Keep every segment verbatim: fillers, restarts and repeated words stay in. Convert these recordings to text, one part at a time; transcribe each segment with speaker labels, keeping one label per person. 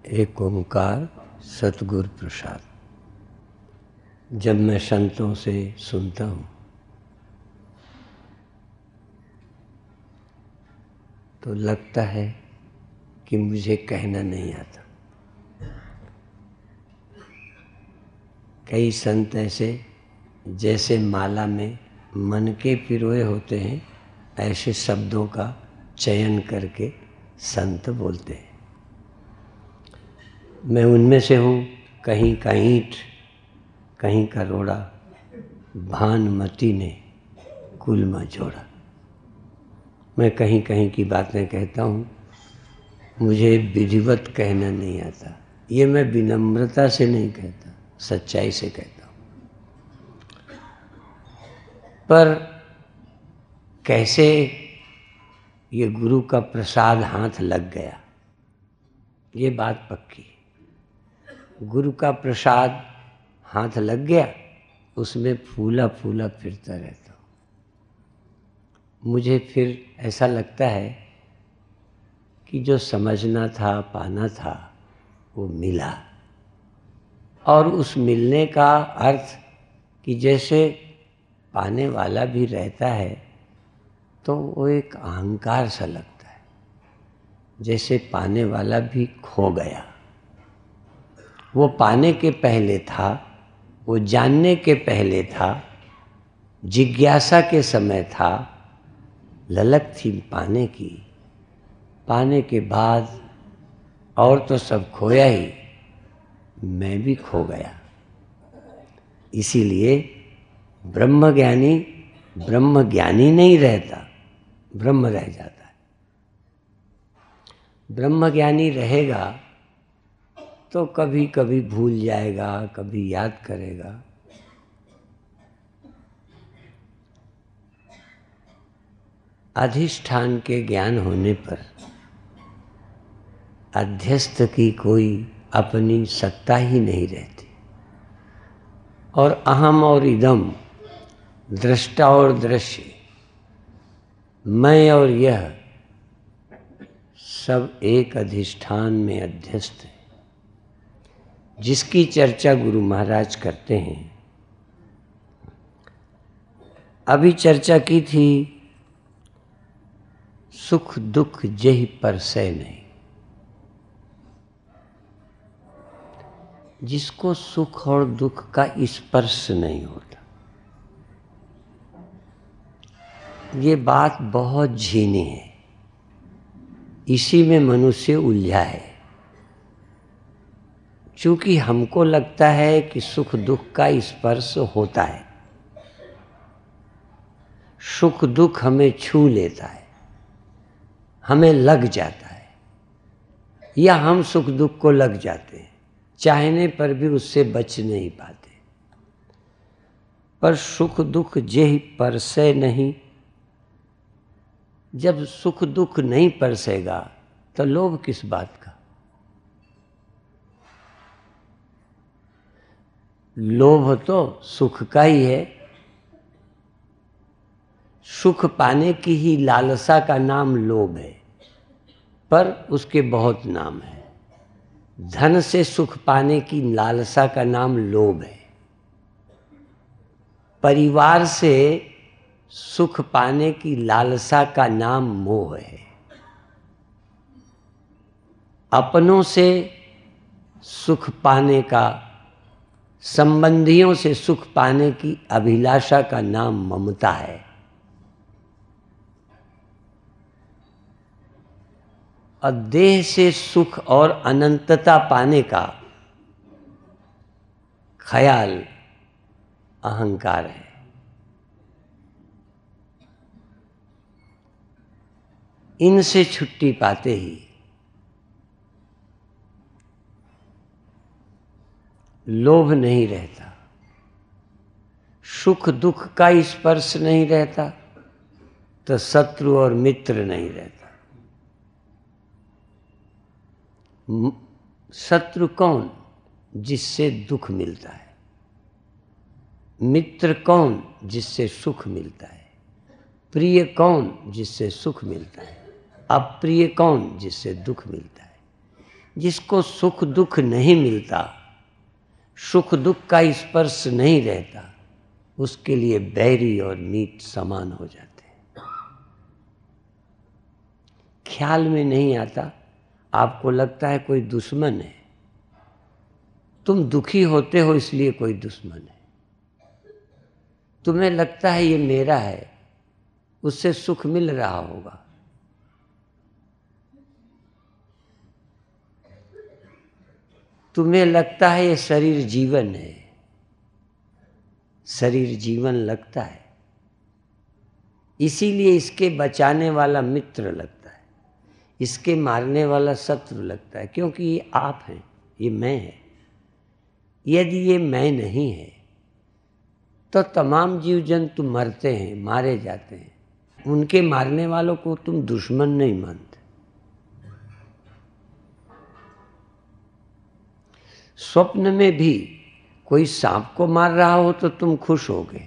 Speaker 1: एक ओंकार सतगुरु प्रसाद। जब मैं संतों से सुनता हूँ तो लगता है कि मुझे कहना नहीं आता। कई संत ऐसे जैसे माला में मन के पिरोए होते हैं, ऐसे शब्दों का चयन करके संत बोलते हैं। मैं उनमें से हूँ। कहीं का ईंट कहीं का रोड़ा, भानुमती ने कुल में जोड़ा। मैं कहीं कहीं की बातें कहता हूँ, मुझे विधिवत कहना नहीं आता। ये मैं विनम्रता से नहीं कहता, सच्चाई से कहता हूँ। पर कैसे ये गुरु का प्रसाद हाथ लग गया, ये बात पक्की है। गुरु का प्रसाद हाथ लग गया, उसमें फूला फूला फिरता रहता हूँ। मुझे फिर ऐसा लगता है कि जो समझना था, पाना था, वो मिला। और उस मिलने का अर्थ कि जैसे पाने वाला भी रहता है तो वो एक अहंकार सा लगता है, जैसे पाने वाला भी खो गया। वो पाने के पहले था, वो जानने के पहले था, जिज्ञासा के समय था, ललक थी पाने की। पाने के बाद और तो सब खोया ही, मैं भी खो गया। इसीलिए ब्रह्मज्ञानी ब्रह्मज्ञानी नहीं रहता, ब्रह्म रह जाता है। ब्रह्मज्ञानी रहेगा तो कभी कभी भूल जाएगा, कभी याद करेगा। अधिष्ठान के ज्ञान होने पर अध्यस्त की कोई अपनी सत्ता ही नहीं रहती। और अहम और इदम, दृष्टा और दृश्य, मैं और यह सब एक अधिष्ठान में अध्यस्त है, जिसकी चर्चा गुरु महाराज करते हैं। अभी चर्चा की थी, सुख दुख जेहि परसै नहीं। जिसको सुख और दुख का स्पर्श नहीं होता, ये बात बहुत झीनी है। इसी में मनुष्य उलझा है। चूंकि हमको लगता है कि सुख दुख का स्पर्श होता है, सुख दुख हमें छू लेता है, हमें लग जाता है, या हम सुख दुख को लग जाते हैं, चाहने पर भी उससे बच नहीं पाते। पर सुख दुख जेहि परसै नहीं। जब सुख दुख नहीं परसेगा तो लोभ किस बात का? लोभ तो सुख का ही है। सुख पाने की ही लालसा का नाम लोभ है, पर उसके बहुत नाम है। धन से सुख पाने की लालसा का नाम लोभ है। परिवार से सुख पाने की लालसा का नाम मोह है। अपनों से सुख पाने का, संबंधियों से सुख पाने की अभिलाषा का नाम ममता है। और देह से सुख और अनंतता पाने का ख्याल अहंकार है। इनसे छुट्टी पाते ही लोभ नहीं रहता, सुख दुख का स्पर्श नहीं रहता, तो शत्रु और मित्र नहीं रहता। शत्रु कौन? जिससे दुख मिलता है। मित्र कौन? जिससे सुख मिलता है। प्रिय कौन? जिससे सुख मिलता है। अप्रिय कौन? जिससे दुख मिलता है। जिसको सुख दुख नहीं मिलता, सुख दुख का स्पर्श नहीं रहता, उसके लिए बैरी और मीत समान हो जाते हैं। ख्याल में नहीं आता, आपको लगता है कोई दुश्मन है, तुम दुखी होते हो इसलिए कोई दुश्मन है। तुम्हें लगता है ये मेरा है, उससे सुख मिल रहा होगा। तुम्हें लगता है ये शरीर जीवन है, शरीर जीवन लगता है, इसीलिए इसके बचाने वाला मित्र लगता है, इसके मारने वाला शत्रु लगता है, क्योंकि ये आप हैं, ये मैं है। यदि ये मैं नहीं है तो तमाम जीव जंतु मरते हैं, मारे जाते हैं, उनके मारने वालों को तुम दुश्मन नहीं मानते। स्वप्न में भी कोई सांप को मार रहा हो तो तुम खुश होगे,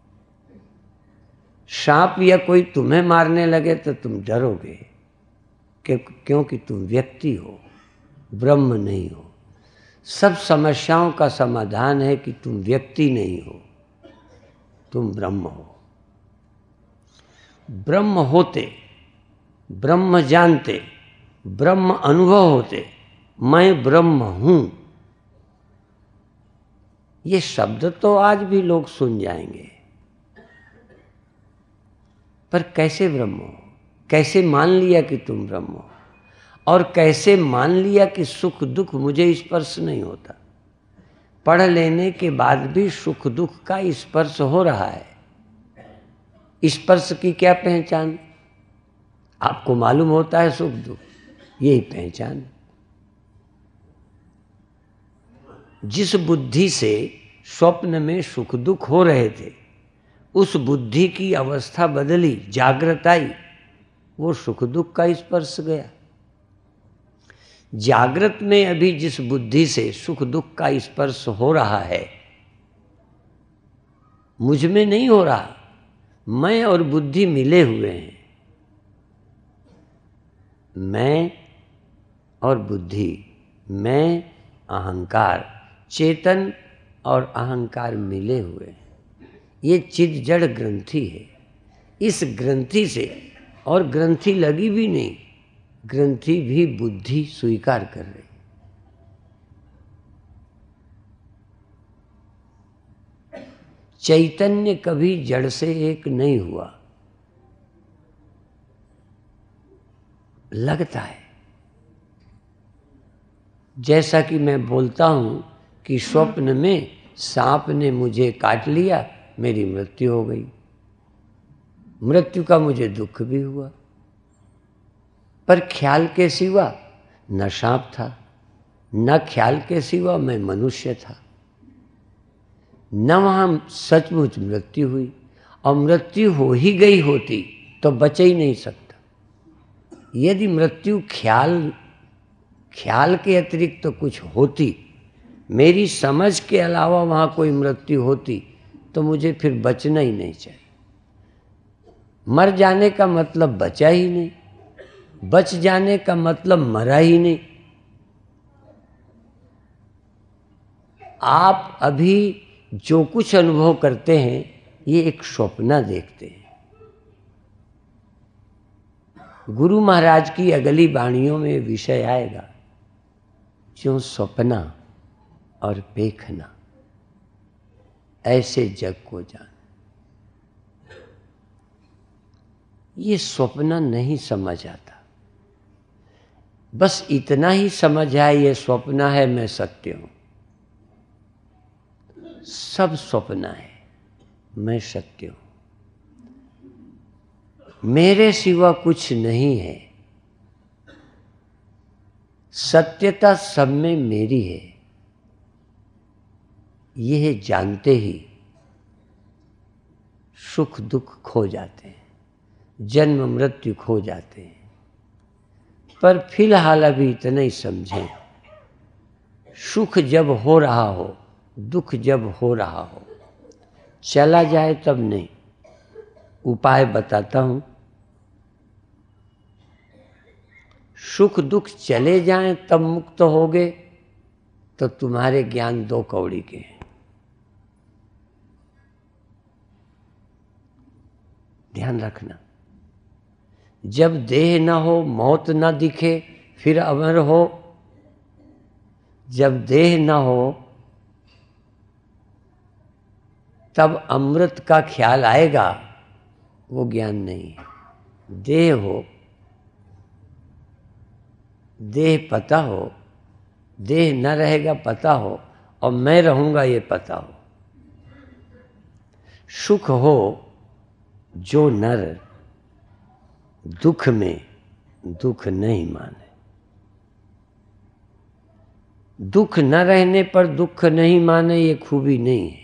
Speaker 1: सांप या कोई तुम्हें मारने लगे तो तुम डरोगे, क्योंकि तुम व्यक्ति हो, ब्रह्म नहीं हो। सब समस्याओं का समाधान है कि तुम व्यक्ति नहीं हो, तुम ब्रह्म हो। ब्रह्म होते, ब्रह्म जानते, ब्रह्म अनुभव होते, मैं ब्रह्म हूं, ये शब्द तो आज भी लोग सुन जाएंगे, पर कैसे ब्रह्म हो? कैसे मान लिया कि तुम ब्रह्म हो? और कैसे मान लिया कि सुख दुख मुझे स्पर्श नहीं होता? पढ़ लेने के बाद भी सुख दुख का स्पर्श हो रहा है। स्पर्श की क्या पहचान? आपको मालूम होता है सुख दुख, यही पहचान। जिस बुद्धि से स्वप्न में सुख दुख हो रहे थे, उस बुद्धि की अवस्था बदली, जागृत आई, वो सुख दुख का स्पर्श गया। जागृत में अभी जिस बुद्धि से सुख दुख का स्पर्श हो रहा है, मुझ में नहीं हो रहा, मैं और बुद्धि मिले हुए हैं। मैं और बुद्धि, मैं अहंकार, चेतन और अहंकार मिले हुए हैं। ये चिद जड़ ग्रंथि है। इस ग्रंथि से, और ग्रंथि लगी भी नहीं, ग्रंथि भी बुद्धि स्वीकार कर रही। चैतन्य कभी जड़ से एक नहीं हुआ, लगता है। जैसा कि मैं बोलता हूं कि स्वप्न में सांप ने मुझे काट लिया, मेरी मृत्यु हो गई, मृत्यु का मुझे दुख भी हुआ, पर ख्याल के सिवा न सांप था, न ख्याल के सिवा मैं मनुष्य था, न वहां सचमुच मृत्यु हुई। और मृत्यु हो ही गई होती तो बच ही नहीं सकता। यदि मृत्यु ख्याल ख्याल के अतिरिक्त तो कुछ होती, मेरी समझ के अलावा वहां कोई मृत्यु होती, तो मुझे फिर बचना ही नहीं चाहिए। मर जाने का मतलब बचा ही नहीं, बच जाने का मतलब मरा ही नहीं। आप अभी जो कुछ अनुभव करते हैं, ये एक स्वप्न देखते हैं। गुरु महाराज की अगली वाणियों में विषय आएगा, जो स्वप्ना और देखना, ऐसे जग को जान। ये स्वप्न नहीं समझ आता, बस इतना ही समझ आए ये स्वप्न है, मैं सत्य हूं। सब स्वप्न है, मैं सत्य हूं, मेरे सिवा कुछ नहीं है। सत्यता सब में मेरी है, यह जानते ही सुख दुख खो जाते हैं, जन्म मृत्यु खो जाते हैं। पर फिलहाल अभी इतना ही समझें, सुख जब हो रहा हो, दुख जब हो रहा हो, चला जाए तब नहीं। उपाय बताता हूं। सुख दुख चले जाएं तब मुक्त होगे तो तुम्हारे ज्ञान दो कौड़ी के हैं। ध्यान रखना, जब देह न हो, मौत न दिखे, फिर अमर हो। जब देह न हो तब अमृत का ख्याल आएगा, वो ज्ञान नहीं है। देह हो, देह पता हो, देह न रहेगा पता हो, और मैं रहूंगा ये पता हो। सुख हो जो नर दुख में दुख नहीं माने। दुख न रहने पर दुख नहीं माने, ये खूबी नहीं है।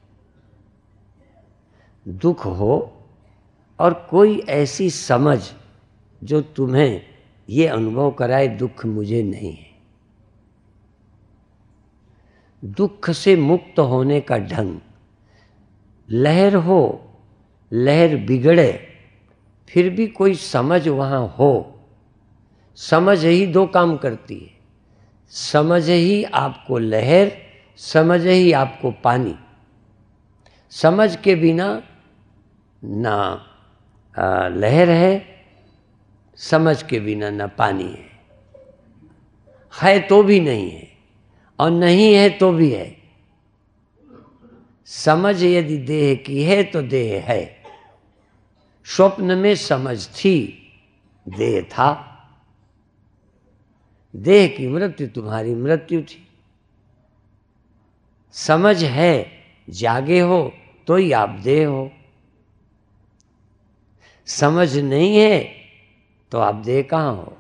Speaker 1: दुख हो और कोई ऐसी समझ जो तुम्हें ये अनुभव कराए दुख मुझे नहीं है। दुख से मुक्त होने का ढंग, लहर हो, लहर बिगड़े, फिर भी कोई समझ वहाँ हो। समझ ही दो काम करती है, समझ ही आपको लहर, समझ ही आपको पानी। समझ के बिना ना आ, लहर है, समझ के बिना ना पानी है। है तो भी नहीं है, और नहीं है तो भी है। समझ यदि देह की है तो देह है। स्वप्न में समझ थी, देह था। देह की मृत्यु तुम्हारी मृत्यु थी। समझ है, जागे हो तो ही आप देह हो। समझ नहीं है तो आप देह कहाँ हो।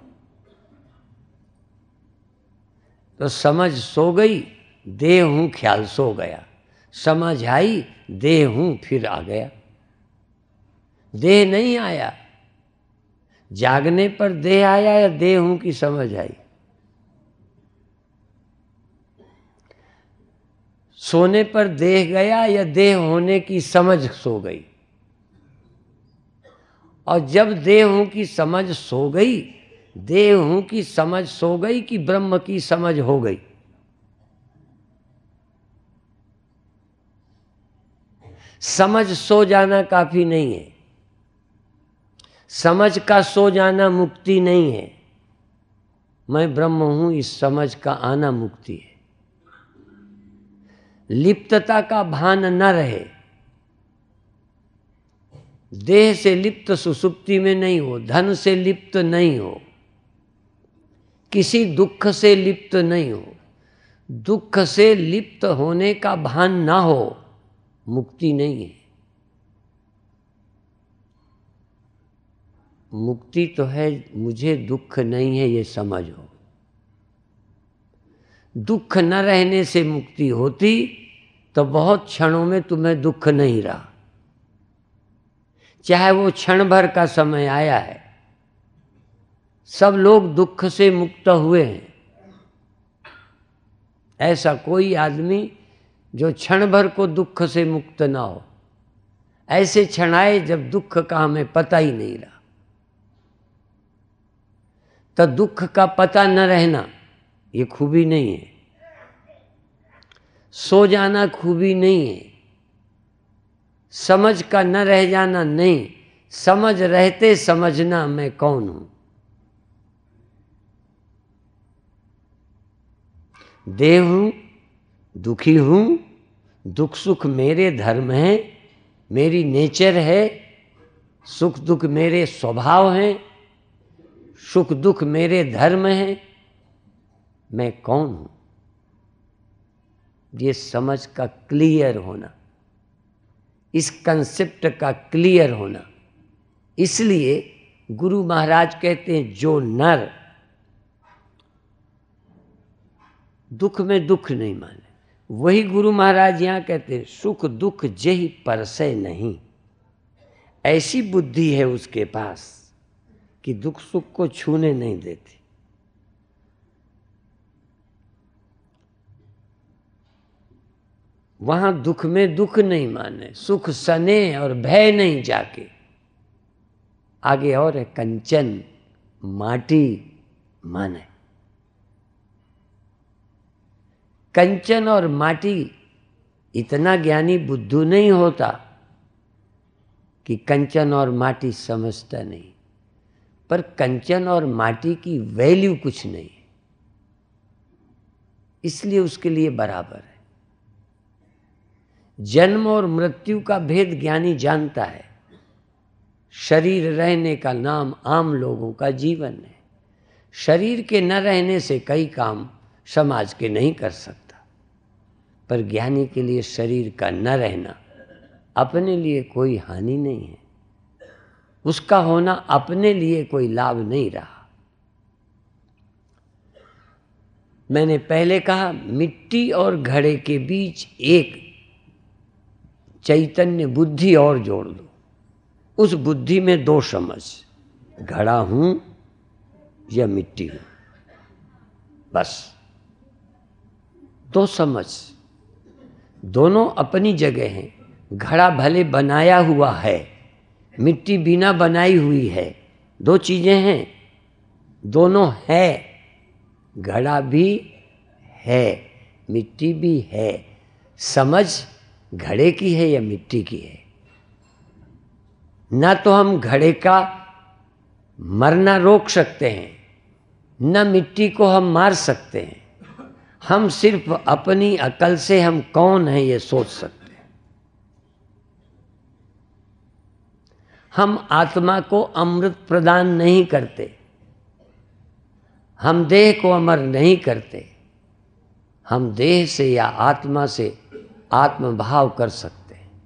Speaker 1: तो समझ सो गई, देह हूं ख्याल सो गया। समझ आई, देह हूं फिर आ गया। देह नहीं आया। जागने पर देह आया या देह हूं की समझ आई। सोने पर देह गया या देह होने की समझ सो गई। और जब देह हूं की समझ सो गई, देह हूं की समझ सो गई कि ब्रह्म की समझ हो गई। समझ सो जाना काफी नहीं है। समझ का सो जाना मुक्ति नहीं है। मैं ब्रह्म हूं इस समझ का आना मुक्ति है। लिप्तता का भान न रहे। देह से लिप्त सुसुप्ति में नहीं हो, धन से लिप्त नहीं हो, किसी दुख से लिप्त नहीं हो। दुख से लिप्त होने का भान ना हो, मुक्ति नहीं है। मुक्ति तो है मुझे दुख नहीं है ये समझ हो। दुख न रहने से मुक्ति होती तो बहुत क्षणों में तुम्हें दुख नहीं रहा। चाहे वो क्षण भर का समय आया है। सब लोग दुख से मुक्त हुए हैं। ऐसा कोई आदमी जो क्षण भर को दुख से मुक्त ना हो। ऐसे क्षण आए जब दुख का हमें पता ही नहीं रहा। तो दुख का पता न रहना ये खूबी नहीं है। सो जाना खूबी नहीं है। समझ का न रह जाना नहीं, समझ रहते समझना मैं कौन हूं। देह हूं, दुखी हूं, दुख सुख मेरे धर्म है, मेरी नेचर है। सुख दुख मेरे स्वभाव हैं, सुख दुख मेरे धर्म हैं। मैं कौन हूं, ये समझ का क्लियर होना, इस कंसेप्ट का क्लियर होना। इसलिए गुरु महाराज कहते हैं जो नर दुख में दुख नहीं माने, वही गुरु महाराज यहां कहते हैं सुख दुख जेहि परसै नहीं। ऐसी बुद्धि है उसके पास कि दुख सुख को छूने नहीं देती। वहां दुख में दुख नहीं माने, सुख सने और भय नहीं जाके। आगे और है कंचन माटी मन है। कंचन और माटी, इतना ज्ञानी बुद्धू नहीं होता कि कंचन और माटी समझता नहीं, पर कंचन और माटी की वैल्यू कुछ नहीं है, इसलिए उसके लिए बराबर है। जन्म और मृत्यु का भेद ज्ञानी जानता है। शरीर रहने का नाम आम लोगों का जीवन है। शरीर के न रहने से कई काम समाज के नहीं कर सकता, पर ज्ञानी के लिए शरीर का न रहना अपने लिए कोई हानि नहीं है। उसका होना अपने लिए कोई लाभ नहीं रहा। मैंने पहले कहा, मिट्टी और घड़े के बीच एक चैतन्य बुद्धि और जोड़ दो। उस बुद्धि में दो समझ, घड़ा हूं या मिट्टी हूं, बस दो समझ। दोनों अपनी जगह हैं। घड़ा भले बनाया हुआ है, मिट्टी बिना बनाई हुई है, दो चीजें हैं, दोनों है। घड़ा भी है, मिट्टी भी है। समझ घड़े की है या मिट्टी की है। ना तो हम घड़े का मरना रोक सकते हैं, न मिट्टी को हम मार सकते हैं। हम सिर्फ अपनी अकल से हम कौन हैं ये सोच सकते हैं। हम आत्मा को अमृत प्रदान नहीं करते, हम देह को अमर नहीं करते। हम देह से या आत्मा से आत्मभाव कर सकते हैं,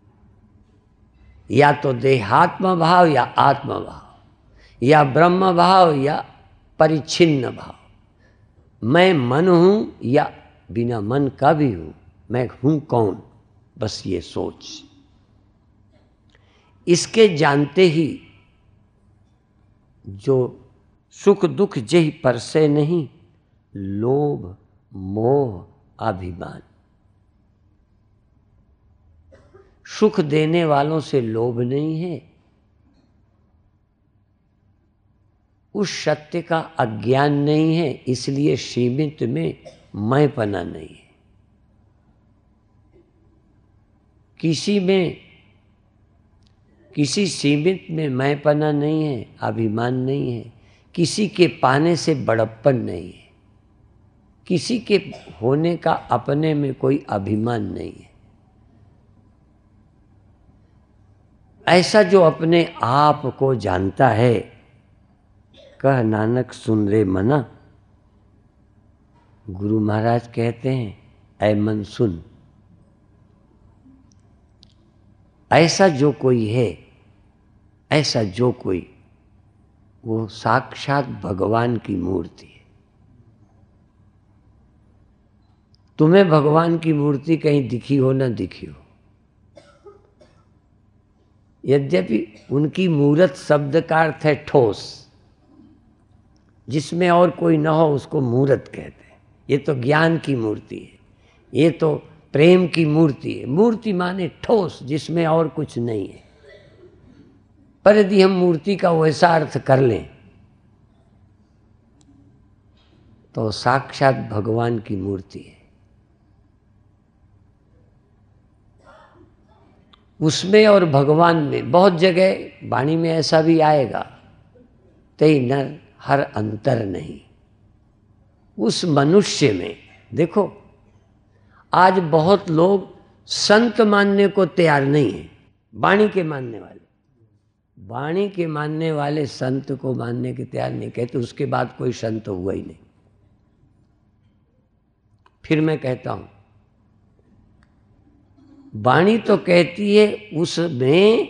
Speaker 1: या तो देहात्म भाव या आत्म भाव, या ब्रह्म भाव या परिच्छिन्न भाव। मैं मन हूं या बिना मन का भी हूं, मैं हूं कौन, बस ये सोच। इसके जानते ही जो सुख दुख जेहि पर से नहीं, लोभ मोह अभिमान। सुख देने वालों से लोभ नहीं है, उस सत्य का अज्ञान नहीं है, इसलिए सीमित में मैंपना नहीं है। किसी में किसी सीमित में मैंपना नहीं है, अभिमान नहीं है। किसी के पाने से बड़प्पन नहीं है, किसी के होने का अपने में कोई अभिमान नहीं है। ऐसा जो अपने आप को जानता है, कह नानक सुन रे मना। गुरु महाराज कहते हैं, ऐ मन सुन। ऐसा जो कोई है, ऐसा जो कोई, वो साक्षात भगवान की मूर्ति है। तुम्हें भगवान की मूर्ति कहीं दिखी हो ना दिखी हो, यद्यपि उनकी मूरत शब्द का अर्थ है ठोस, जिसमें और कोई न हो उसको मूरत कहते हैं। ये तो ज्ञान की मूर्ति है, ये तो प्रेम की मूर्ति है। मूर्ति माने ठोस, जिसमें और कुछ नहीं है। पर यदि हम मूर्ति का वैसा अर्थ कर लें तो साक्षात भगवान की मूर्ति है। उसमें और भगवान में बहुत जगह वाणी में ऐसा भी आएगा, ते नर हर अंतर नहीं। उस मनुष्य में देखो, आज बहुत लोग संत मानने को तैयार नहीं है। वाणी के मानने वाले वाणी के मानने वाले संत को मानने के तैयार नहीं, कहते उसके बाद कोई संत हुआ ही नहीं। फिर मैं कहता हूं, वाणी तो कहती है उसमें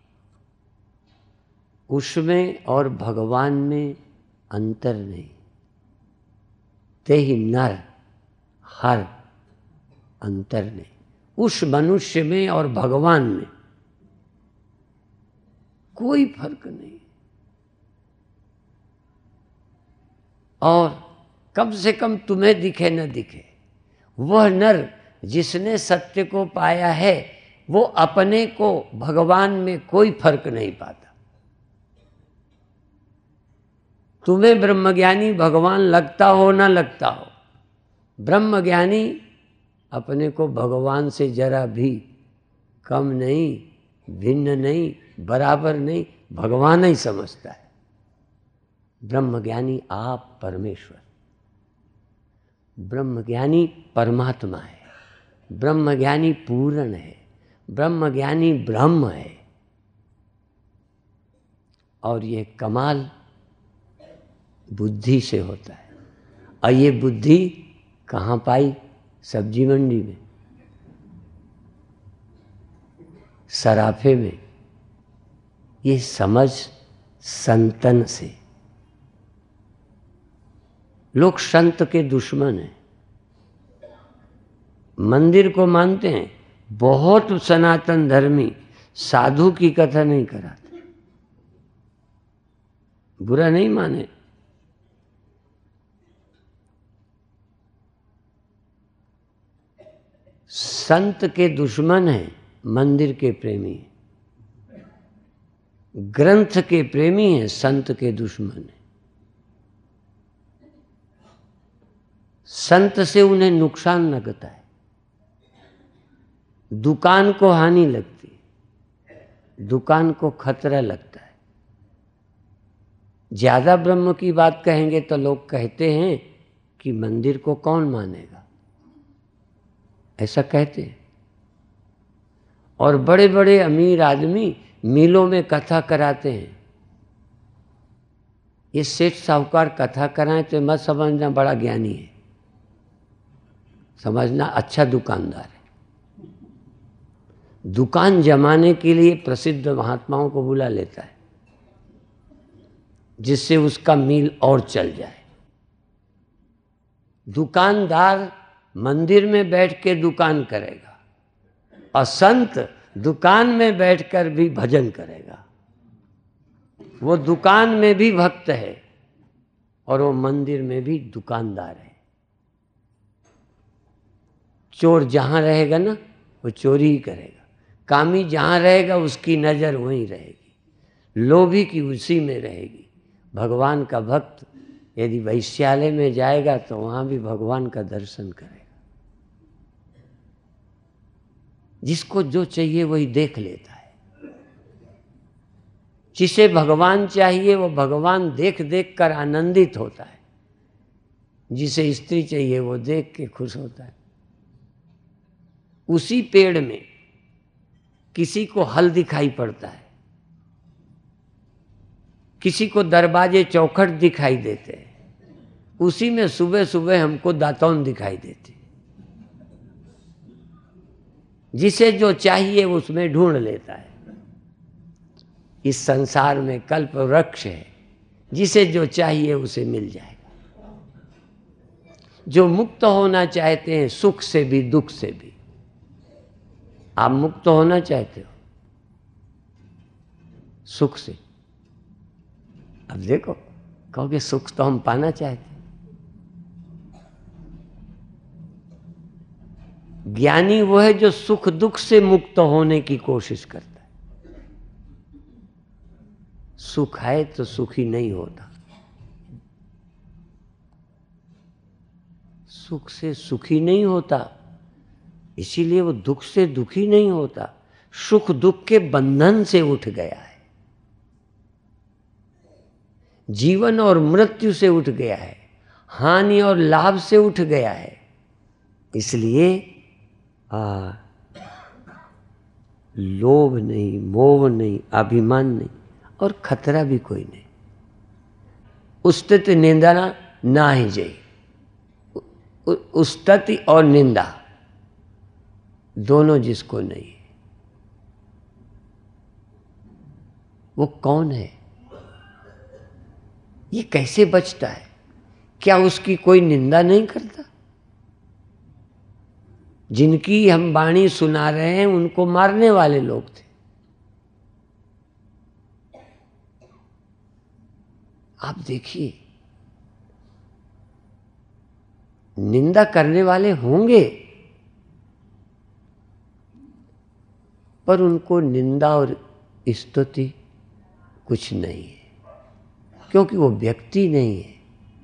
Speaker 1: उसमें और भगवान में अंतर नहीं। ते ही नर हर अंतर नहीं। उस मनुष्य में और भगवान में कोई फर्क नहीं। और कम से कम तुम्हें दिखे न दिखे, वह नर जिसने सत्य को पाया है, वो अपने को भगवान में कोई फर्क नहीं पाता। तुम्हें ब्रह्मज्ञानी भगवान लगता हो ना लगता हो, ब्रह्मज्ञानी अपने को भगवान से जरा भी कम नहीं, भिन्न नहीं, बराबर नहीं, भगवान ही समझता है। ब्रह्मज्ञानी आप परमेश्वर, ब्रह्मज्ञानी परमात्मा है, ब्रह्मज्ञानी पूर्ण है, ब्रह्मज्ञानी ब्रह्म है। और ये कमाल बुद्धि से होता है। और ये बुद्धि कहाँ पाई? सब्जी मंडी में, सराफे में। ये समझ संतन से। लोग संत के दुश्मन हैं, मंदिर को मानते हैं, बहुत सनातन धर्मी साधु की कथा नहीं कराते। बुरा नहीं माने, संत के दुश्मन हैं, मंदिर के प्रेमी हैं। ग्रंथ के प्रेमी हैं, संत के दुश्मन हैं। संत से उन्हें नुकसान लगता है, दुकान को हानि लगती है, दुकान को खतरा लगता है। ज्यादा ब्रह्म की बात कहेंगे तो लोग कहते हैं कि मंदिर को कौन मानेगा, ऐसा कहते हैं। और बड़े बड़े अमीर आदमी मिलों में कथा कराते हैं। ये सेठ साहूकार कथा कराएं तो मत समझना बड़ा ज्ञानी है, समझना अच्छा दुकानदार है। दुकान जमाने के लिए प्रसिद्ध महात्माओं को बुला लेता है, जिससे उसका मील और चल जाए। दुकानदार मंदिर में बैठ के दुकान करेगा और संत दुकान में बैठकर भी भजन करेगा। वो दुकान में भी भक्त है और वो मंदिर में भी दुकानदार है। चोर जहां रहेगा ना वो चोरी ही करेगा, कामी जहां रहेगा उसकी नजर वहीं रहेगी, लोभी की उसी में रहेगी। भगवान का भक्त यदि वैश्यालय में जाएगा तो वहां भी भगवान का दर्शन करेगा। जिसको जो चाहिए वही देख लेता है। जिसे भगवान चाहिए वो भगवान देख देख कर आनंदित होता है। जिसे स्त्री चाहिए वो देख के खुश होता है। उसी पेड़ में किसी को हल दिखाई पड़ता है, किसी को दरवाजे चौखट दिखाई देते हैं, उसी में सुबह सुबह हमको दातौन दिखाई देती। जिसे जो चाहिए उसमें ढूंढ लेता है। इस संसार में कल्प वृक्ष है, जिसे जो चाहिए उसे मिल जाएगा। जो मुक्त होना चाहते हैं सुख से भी दुख से भी। आप मुक्त होना चाहते हो सुख से, अब देखो कहोगे सुख तो हम पाना चाहते हैं। ज्ञानी वो है जो सुख दुख से मुक्त होने की कोशिश करता है। सुख है तो सुखी नहीं होता, सुख से सुखी नहीं होता, इसीलिए वो दुख से दुखी नहीं होता। सुख दुख के बंधन से उठ गया है, जीवन और मृत्यु से उठ गया है, हानि और लाभ से उठ गया है। इसलिए आ, लोभ नहीं, मोह नहीं, अभिमान नहीं और खतरा भी कोई नहीं। उस्तति निंदा ना ही जई। उस्तति और निंदा दोनों जिसको नहीं है वो कौन है? ये कैसे बचता है? क्या उसकी कोई निंदा नहीं करता? जिनकी हम वाणी सुना रहे हैं उनको मारने वाले लोग थे। आप देखिए, निंदा करने वाले होंगे पर उनको निंदा और स्तुति कुछ नहीं है। क्योंकि वो व्यक्ति नहीं है।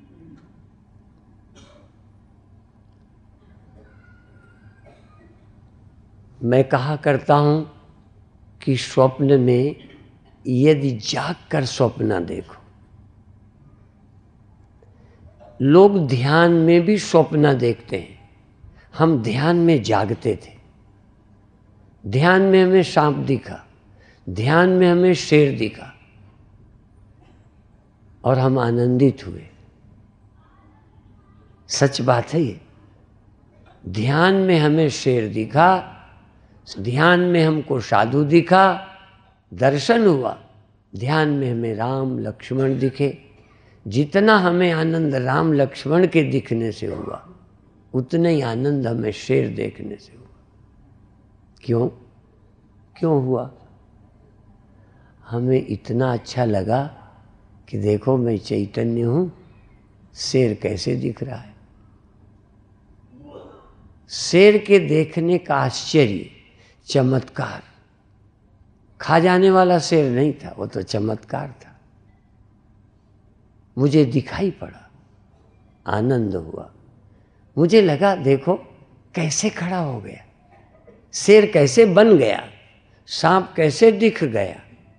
Speaker 1: मैं कहा करता हूं कि स्वप्न में यदि जाग कर स्वप्न देखो, लोग ध्यान में भी स्वप्न देखते हैं, हम ध्यान में जागते थे। ध्यान में हमें सांप दिखा, ध्यान में हमें शेर दिखा और हम आनंदित हुए। सच बात है ये। ध्यान में हमें शेर दिखा, ध्यान में हमको साधु दिखा, दर्शन हुआ। ध्यान में हमें राम लक्ष्मण दिखे। जितना हमें आनंद राम लक्ष्मण के दिखने से हुआ, उतना ही आनंद हमें शेर देखने से हुआ। क्यों क्यों हुआ? हमें इतना अच्छा लगा कि देखो मैं चैतन्य हूं, शेर कैसे दिख रहा है। शेर के देखने का आश्चर्य, चमत्कार, खा जाने वाला शेर नहीं था, वो तो चमत्कार था। मुझे दिखाई पड़ा, आनंद हुआ। मुझे लगा देखो कैसे खड़ा हो गया, शेर कैसे बन गया, सांप कैसे दिख गया,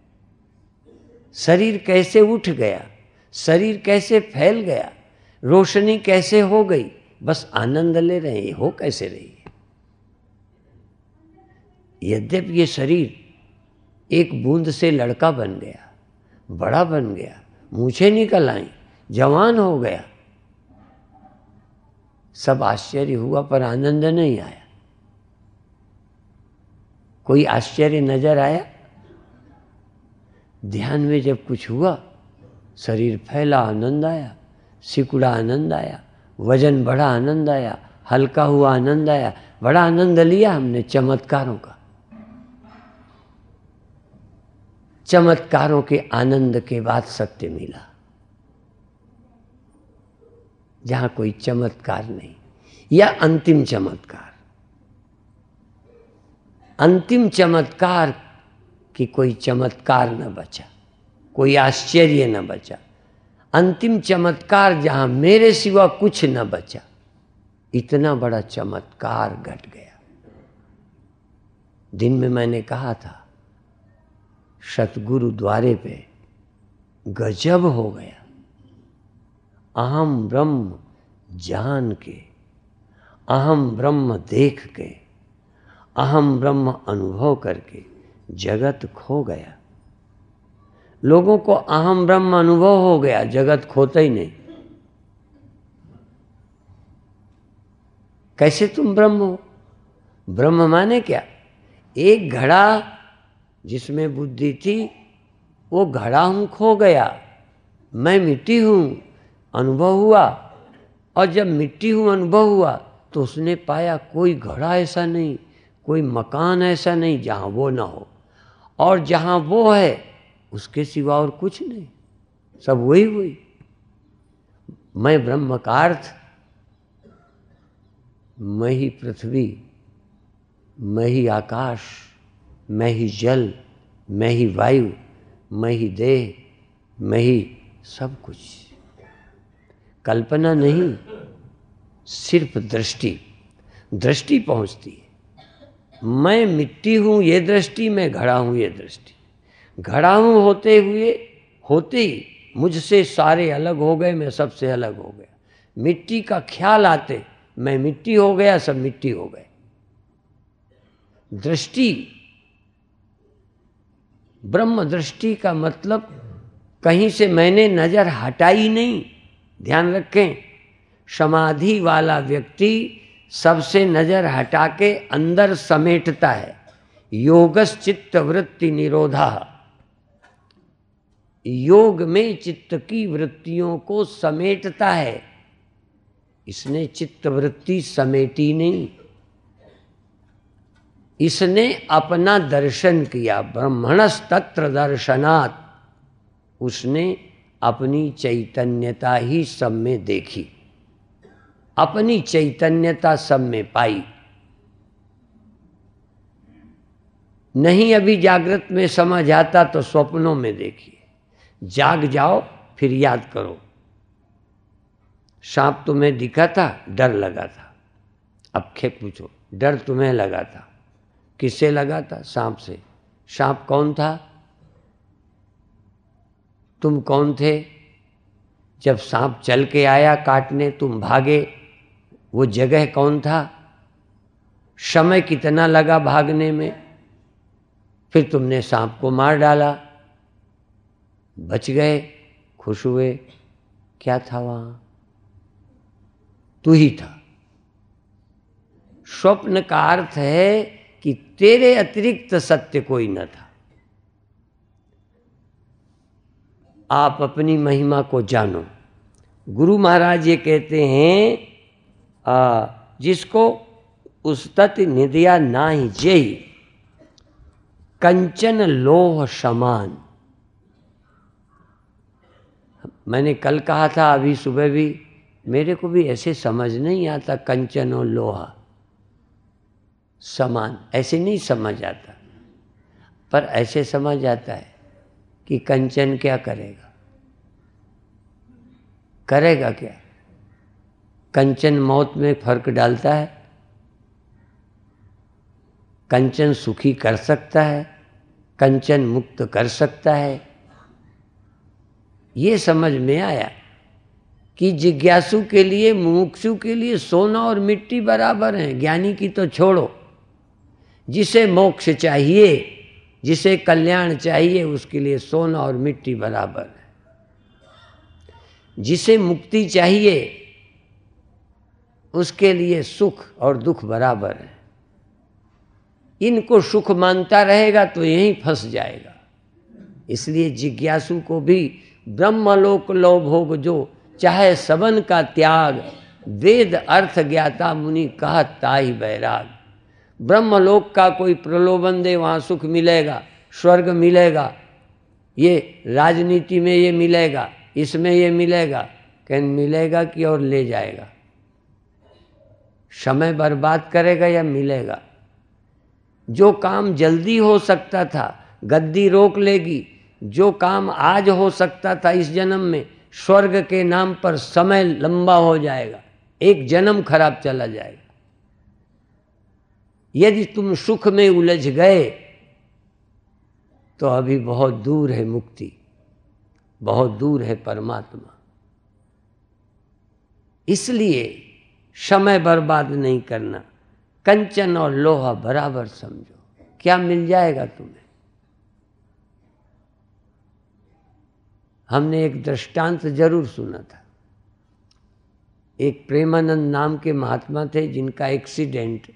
Speaker 1: शरीर कैसे उठ गया, शरीर कैसे फैल गया, रोशनी कैसे हो गई। बस आनंद ले रहे हैं, हो कैसे रही है। यद्यपि ये शरीर एक बूंद से लड़का बन गया, बड़ा बन गया, मूछें निकल आई, जवान हो गया, सब आश्चर्य हुआ पर आनंद नहीं आया। कोई आश्चर्य नजर आया? ध्यान में जब कुछ हुआ, शरीर फैला, आनंद आया, सिकुड़ा, आनंद आया, वजन बढ़ा, आनंद आया, हल्का हुआ, आनंद आया। बड़ा आनंद लिया हमने चमत्कारों का। चमत्कारों के आनंद के बाद सत्य मिला, जहां कोई चमत्कार नहीं, या अंतिम चमत्कार। अंतिम चमत्कार कि कोई चमत्कार न बचा, कोई आश्चर्य न बचा। अंतिम चमत्कार जहां मेरे सिवा कुछ न बचा। इतना बड़ा चमत्कार घट गया। दिन में मैंने कहा था, सतगुरु द्वारे पे गजब हो गया। अहम ब्रह्म जान के, अहम ब्रह्म देख के, अहम ब्रह्म अनुभव करके जगत खो गया। लोगों को अहम ब्रह्म अनुभव हो गया, जगत खोता ही नहीं। कैसे तुम ब्रह्म हो? ब्रह्म माने क्या? एक घड़ा जिसमें बुद्धि थी, वो घड़ा हूं, खो गया। मैं मिट्टी हूं, अनुभव हुआ। और जब मिट्टी हूं अनुभव हुआ तो उसने पाया कोई घड़ा ऐसा नहीं, कोई मकान ऐसा नहीं जहां वो ना हो, और जहां वो है उसके सिवा और कुछ नहीं, सब वही वही। मैं ब्रह्म का अर्थ, मैं ही पृथ्वी, मैं ही आकाश, मैं ही जल, मैं ही वायु, मैं ही देह, मैं ही सब कुछ। कल्पना नहीं, सिर्फ दृष्टि। दृष्टि पहुंचती है। मैं मिट्टी हूं ये दृष्टि, मैं घड़ा हूं ये दृष्टि। घड़ा हूं होते हुए, होते ही मुझसे सारे अलग हो गए, मैं सबसे अलग हो गया। मिट्टी का ख्याल आते मैं मिट्टी हो गया, सब मिट्टी हो गए। दृष्टि, ब्रह्म दृष्टि का मतलब कहीं से मैंने नजर हटाई नहीं। ध्यान रखें, समाधि वाला व्यक्ति सबसे नजर हटा के अंदर समेटता है। योगस चित्त वृत्ति निरोधा। योग में चित्त की वृत्तियों को समेटता है। इसने चित्त वृत्ति समेटी नहीं, इसने अपना दर्शन किया। ब्रह्मणस तत्र दर्शनात्। उसने अपनी चैतन्यता ही सब में देखी, अपनी चैतन्यता सब में पाई। नहीं अभी जागृत में समझ आता तो स्वप्नों में देखिए। जाग जाओ फिर याद करो, सांप तुम्हें दिखा था, डर लगा था। अब खेप पूछो, डर तुम्हें लगा था, किससे लगा था? सांप से। सांप कौन था? तुम कौन थे? जब सांप चल के आया काटने, तुम भागे, वो जगह कौन था? समय कितना लगा भागने में? फिर तुमने सांप को मार डाला, बच गए, खुश हुए। क्या था वहां? तू ही था। स्वप्न का अर्थ है कि तेरे अतिरिक्त सत्य कोई न था। आप अपनी महिमा को जानो। गुरु महाराज ये कहते हैं, आ, जिसको उस्तत निदिया नाही जेहि, कंचन लोह समान। मैंने कल कहा था, अभी सुबह भी, मेरे को भी ऐसे समझ नहीं आता कंचन और लोहा समान, ऐसे नहीं समझ आता, पर ऐसे समझ आता है कि कंचन क्या करेगा? करेगा क्या? कंचन मौत में फर्क डालता है? कंचन सुखी कर सकता है? कंचन मुक्त कर सकता है? ये समझ में आया कि जिज्ञासु के लिए, मुमुक्षु के लिए सोना और मिट्टी बराबर हैं। ज्ञानी की तो छोड़ो, जिसे मोक्ष चाहिए, जिसे कल्याण चाहिए, उसके लिए सोना और मिट्टी बराबर है। जिसे मुक्ति चाहिए, उसके लिए सुख और दुख बराबर है। इनको सुख मानता रहेगा तो यहीं फंस जाएगा। इसलिए जिज्ञासु को भी ब्रह्मलोक लो भोग जो, चाहे सबन का त्याग, वेद अर्थ ज्ञाता मुनि कहत ताहि बैराग। ब्रह्मलोक का कोई प्रलोभन दे, वहाँ सुख मिलेगा, स्वर्ग मिलेगा, ये राजनीति में ये मिलेगा, इसमें ये मिलेगा, कहीं मिलेगा कि और ले जाएगा? समय बर्बाद करेगा या मिलेगा? जो काम जल्दी हो सकता था, गद्दी रोक लेगी। जो काम आज हो सकता था इस जन्म में, स्वर्ग के नाम पर समय लंबा हो जाएगा, एक जन्म खराब चला जाएगा। यदि तुम सुख में उलझ गए तो अभी बहुत दूर है मुक्ति, बहुत दूर है परमात्मा। इसलिए समय बर्बाद नहीं करना, कंचन और लोहा बराबर समझो। क्या मिल जाएगा तुम्हें? हमने एक दृष्टांत जरूर सुना था। एक प्रेमानंद नाम के महात्मा थे, जिनका एक्सीडेंट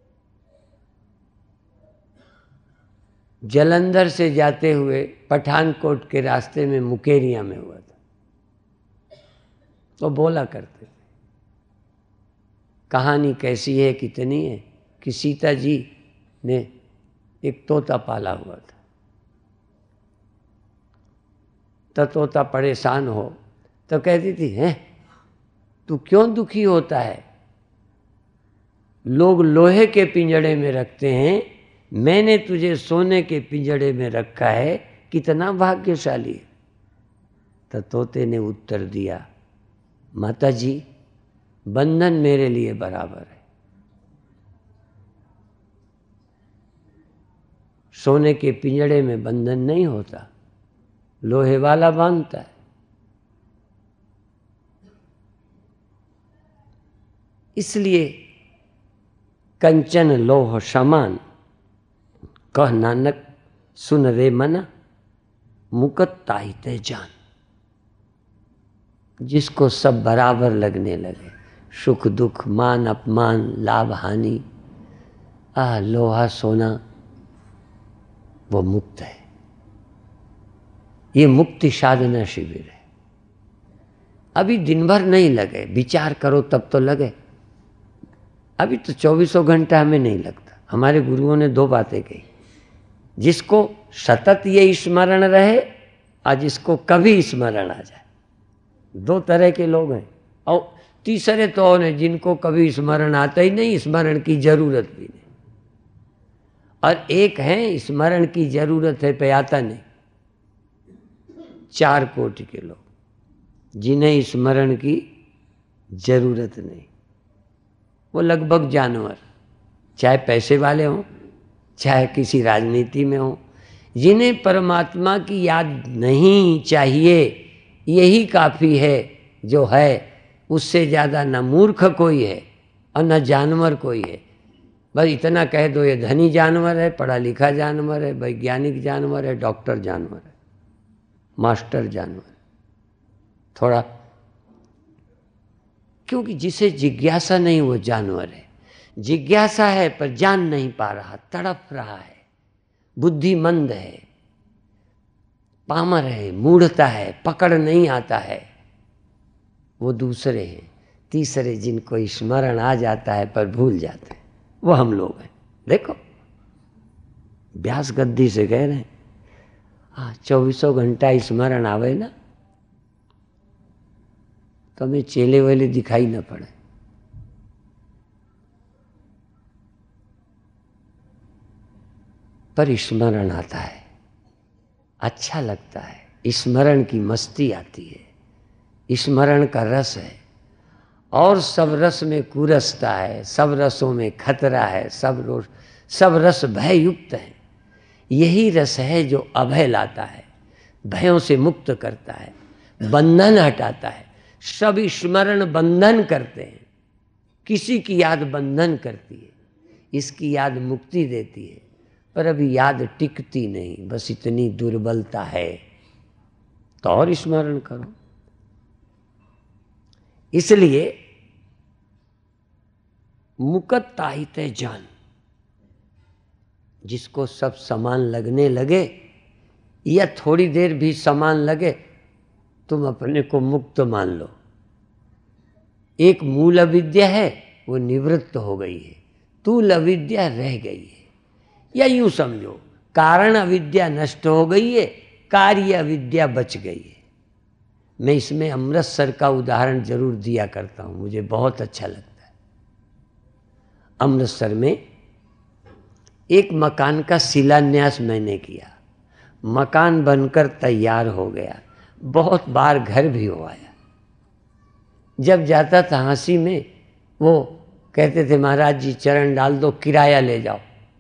Speaker 1: जलंधर से जाते हुए पठानकोट के रास्ते में मुकेरिया में हुआ था। तो बोला करते थे, कहानी कैसी है, कितनी है, कि सीता जी ने एक तोता पाला हुआ था। तो तोता परेशान हो तो कहती थी, हैं तू क्यों दुखी होता है? लोग लोहे के पिंजड़े में रखते हैं, मैंने तुझे सोने के पिंजड़े में रखा है, कितना भाग्यशाली है। तो तोते ने उत्तर दिया, माता जी बंधन मेरे लिए बराबर है। सोने के पिंजड़े में बंधन नहीं होता, लोहे वाला बांधता है। इसलिए कंचन लोह समान, कह नानक सुन रे मना, मुकत ताहि ते जान। जिसको सब बराबर लगने लगे, सुख दुख, मान अपमान, लाभ हानि, आ लोहा सोना, वो मुक्त है। ये मुक्ति साधना शिविर है। अभी दिन भर नहीं लगे, विचार करो तब तो लगे। अभी तो चौबीसों घंटा हमें नहीं लगता। हमारे गुरुओं ने दो बातें कही, जिसको सतत ये स्मरण रहे और जिसको कभी स्मरण आ जाए। दो तरह के लोग हैं। और तीसरे तो और हैं जिनको कभी स्मरण आता ही नहीं, स्मरण की जरूरत भी नहीं। और एक है स्मरण की जरूरत है पे आता नहीं। चार कोटि के लोग। जिन्हें स्मरण की जरूरत नहीं, वो लगभग जानवर, चाहे पैसे वाले हों चाहे किसी राजनीति में हों, जिन्हें परमात्मा की याद नहीं चाहिए, यही काफ़ी है जो है। उससे ज़्यादा न मूर्ख कोई है और न जानवर कोई है। बस इतना कह दो, ये धनी जानवर है, पढ़ा लिखा जानवर है, वैज्ञानिक जानवर है, डॉक्टर जानवर है, मास्टर जानवर है। थोड़ा, क्योंकि जिसे जिज्ञासा नहीं वो जानवर है। जिज्ञासा है पर जान नहीं पा रहा, तड़प रहा है, बुद्धिमंद है, पामर है, मूढ़ता है, पकड़ नहीं आता है, वो दूसरे हैं। तीसरे जिनको स्मरण आ जाता है पर भूल जाते हैं, वो हम लोग हैं। देखो व्यास गद्दी से कह रहे हैं, हाँ चौबीसों घंटा स्मरण आवे ना तो हमें चेले वेले दिखाई न पड़े। पर स्मरण आता है, अच्छा लगता है, स्मरण की मस्ती आती है, स्मरण का रस है। और सब रस में कुरसता है, सब रसों में खतरा है, सब रोष सब रस भय युक्त है। यही रस है जो अभय लाता है, भयों से मुक्त करता है, बंधन हटाता है। सब स्मरण बंधन करते हैं, किसी की याद बंधन करती है, इसकी याद मुक्ति देती है, पर अभी याद टिकती नहीं, बस इतनी दुर्बलता है। तो और स्मरण करो। इसलिए मुकत ताहिते जान, जिसको सब समान लगने लगे या थोड़ी देर भी समान लगे, तुम अपने को मुक्त मान लो। एक मूल अविद्या है, वो निवृत्त हो गई है, तूल अविद्या रह गई है। या यूं समझो, कारण अविद्या नष्ट हो गई है, कार्य अविद्या बच गई है। मैं इसमें अमृतसर का उदाहरण जरूर दिया करता हूं, मुझे बहुत अच्छा लगता है। अमृतसर में एक मकान का शिलान्यास मैंने किया, मकान बनकर तैयार हो गया, बहुत बार घर भी हो आया। जब जाता था हंसी में, वो कहते थे महाराज जी चरण डाल दो, किराया ले जाओ।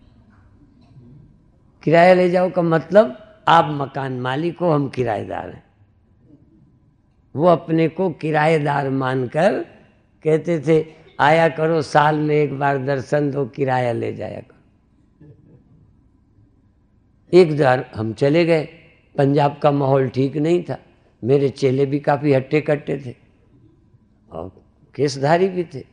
Speaker 1: किराया ले जाओ का मतलब आप मकान मालिक हो, हम किराएदार हैं। वो अपने को किराएदार मानकर कहते थे आया करो, साल में एक बार दर्शन दो, किराया ले जाया करो। एक बार हम चले गए, पंजाब का माहौल ठीक नहीं था, मेरे चेले भी काफी हट्टे कट्टे थे और केसधारी भी थे।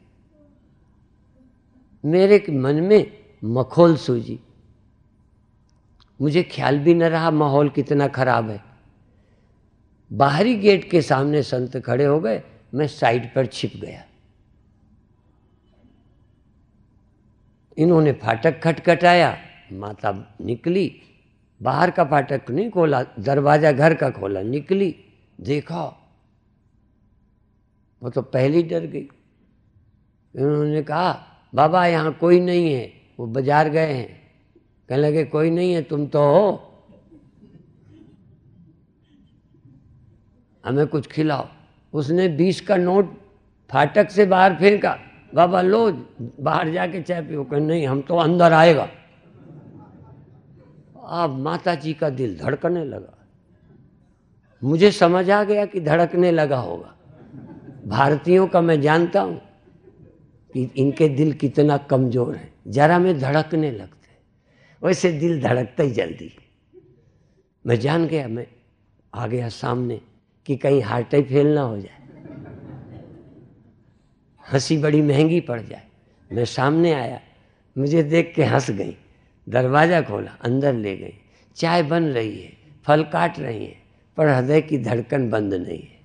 Speaker 1: मेरे मन में मखौल सूझी, मुझे ख्याल भी न रहा माहौल कितना खराब है। बाहरी गेट के सामने संत खड़े हो गए, मैं साइड पर छिप गया। इन्होंने फाटक खटखटाया, माता निकली, बाहर का फाटक नहीं खोला, दरवाजा घर का खोला, निकली, देखा वो तो पहले डर गई। इन्होंने कहा बाबा यहाँ कोई नहीं है, वो बाजार गए हैं। कहने लगे कोई नहीं है, तुम तो हो, हमें कुछ खिलाओ। उसने बीस का नोट फाटक से बाहर फेंका, बाबा लो बाहर जाके चाय पियो। कहे नहीं, हम तो अंदर आएगा। अब माता जी का दिल धड़कने लगा, मुझे समझ आ गया कि धड़कने लगा होगा। भारतीयों का मैं जानता हूं कि इनके दिल कितना कमजोर है, जरा में धड़कने लगते, वैसे दिल धड़कता ही जल्दी। मैं जान गया, मैं आ गया सामने कि कहीं हार्ट ही फेल ना हो जाए, हंसी बड़ी महंगी पड़ जाए। मैं सामने आया, मुझे देख के हंस गई, दरवाज़ा खोला, अंदर ले गई। चाय बन रही है, फल काट रही है, पर हृदय की धड़कन बंद नहीं है।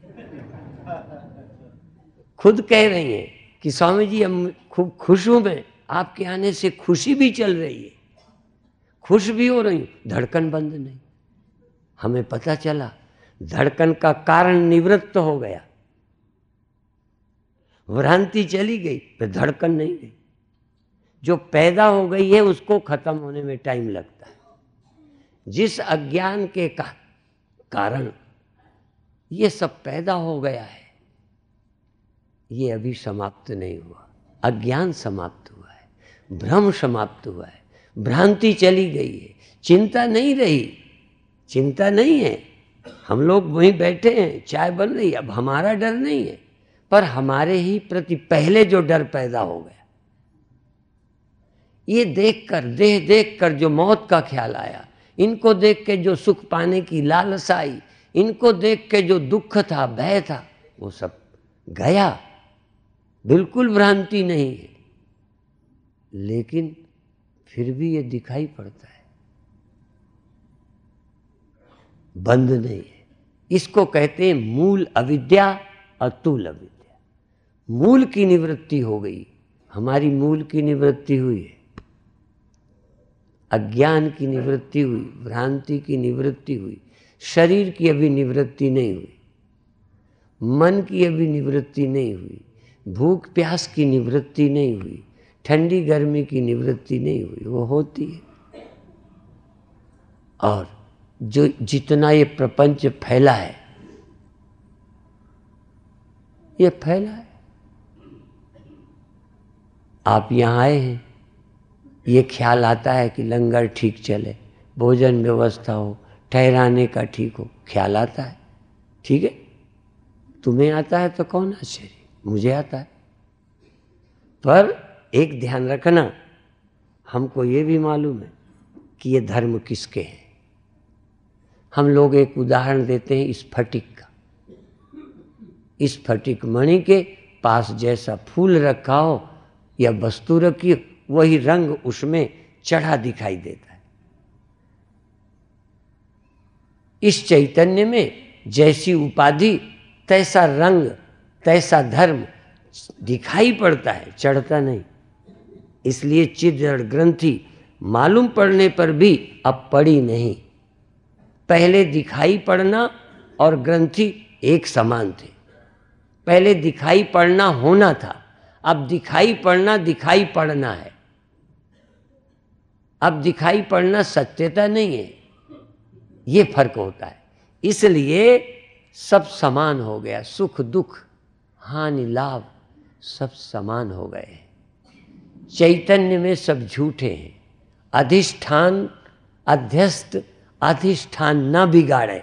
Speaker 1: खुद कह रही है कि स्वामी जी हम खूब खुश हूं, मैं आपके आने से खुशी भी चल रही है, खुश भी हो रही हूं, धड़कन बंद नहीं। हमें पता चला धड़कन का कारण निवृत्त हो गया, भ्रांति चली गई, पर धड़कन नहीं गई। जो पैदा हो गई है उसको खत्म होने में टाइम लगता है। जिस अज्ञान के का, कारण ये सब पैदा हो गया है, ये अभी समाप्त नहीं हुआ। अज्ञान समाप्त हुआ है, भ्रम समाप्त हुआ है, भ्रांति चली गई है, चिंता नहीं रही, चिंता नहीं है। हम लोग वहीं बैठे हैं, चाय बन रही है, अब हमारा डर नहीं है, पर हमारे ही प्रति पहले जो डर पैदा हो गया, ये देखकर, देह देखकर जो मौत का ख्याल आया, इनको देख के जो सुख पाने की लालसा आई, इनको देख के जो दुख था, भय था, वो सब गया। बिल्कुल भ्रांति नहीं है, लेकिन फिर भी ये दिखाई पड़ता है, बंद नहीं है। इसको कहते हैं मूल अविद्या और तूल अविद्या। मूल की निवृत्ति हो गई, हमारी मूल की निवृत्ति हुई है, अज्ञान की निवृत्ति हुई, भ्रांति की निवृत्ति हुई, शरीर की अभी निवृत्ति नहीं हुई, मन की अभी निवृत्ति नहीं हुई, भूख प्यास की निवृत्ति नहीं हुई, ठंडी गर्मी की निवृत्ति नहीं हुई, वो होती है। और जो जितना ये प्रपंच फैला है, ये फैला है। आप यहाँ आए हैं, ये ख्याल आता है कि लंगर ठीक चले, भोजन व्यवस्था हो, ठहराने का ठीक हो, ख्याल आता है, ठीक है। तुम्हें आता है तो कौन आश्चर्य, मुझे आता है। पर एक ध्यान रखना, हमको ये भी मालूम है कि ये धर्म किसके हैं। हम लोग एक उदाहरण देते हैं स्फटिक का। स्फटिक मणि के पास जैसा फूल रखा हो या वस्तु रखी हो, वही रंग उसमें चढ़ा दिखाई देता है। इस चैतन्य में जैसी उपाधि तैसा रंग, तैसा धर्म दिखाई पड़ता है, चढ़ता नहीं। इसलिए चिद्जड़ ग्रंथि मालूम पड़ने पर भी अब पड़ी नहीं। पहले दिखाई पड़ना और ग्रंथि एक समान थे। पहले दिखाई पड़ना होना था, अब दिखाई पड़ना दिखाई पड़ना है। अब दिखाई पड़ना सत्यता नहीं है, ये फर्क होता है। इसलिए सब समान हो गया, सुख दुख हानि लाभ सब समान हो गए। चैतन्य में सब झूठे हैं। अधिष्ठान अध्यस्त अधिष्ठान न बिगाड़े।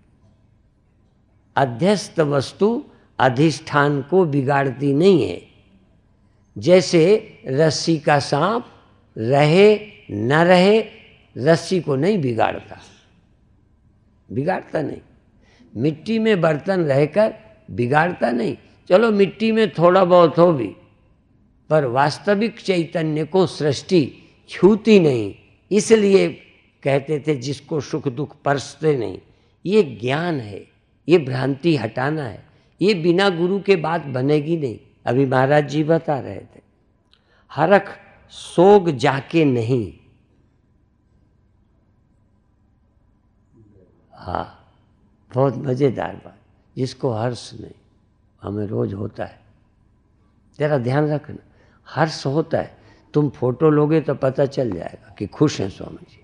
Speaker 1: अध्यस्त वस्तु अधिष्ठान को बिगाड़ती नहीं है। जैसे रस्सी का सांप रहे न रहे, रस्सी को नहीं बिगाड़ता, बिगाड़ता नहीं। मिट्टी में बर्तन रहकर बिगाड़ता नहीं, चलो मिट्टी में थोड़ा बहुत हो भी, पर वास्तविक चैतन्य को सृष्टि छूती नहीं। इसलिए कहते थे जिसको सुख दुख परसते नहीं। ये ज्ञान है, ये भ्रांति हटाना है। ये बिना गुरु के बात बनेगी नहीं। अभी महाराज जी बता रहे थे, हरख सोग जाके नहीं। हाँ, बहुत मजेदार बात, जिसको हर्ष नहीं, हमें रोज होता है। तेरा ध्यान रखना, हर्ष होता है। तुम फोटो लोगे तो पता चल जाएगा कि खुश हैं स्वामी जी,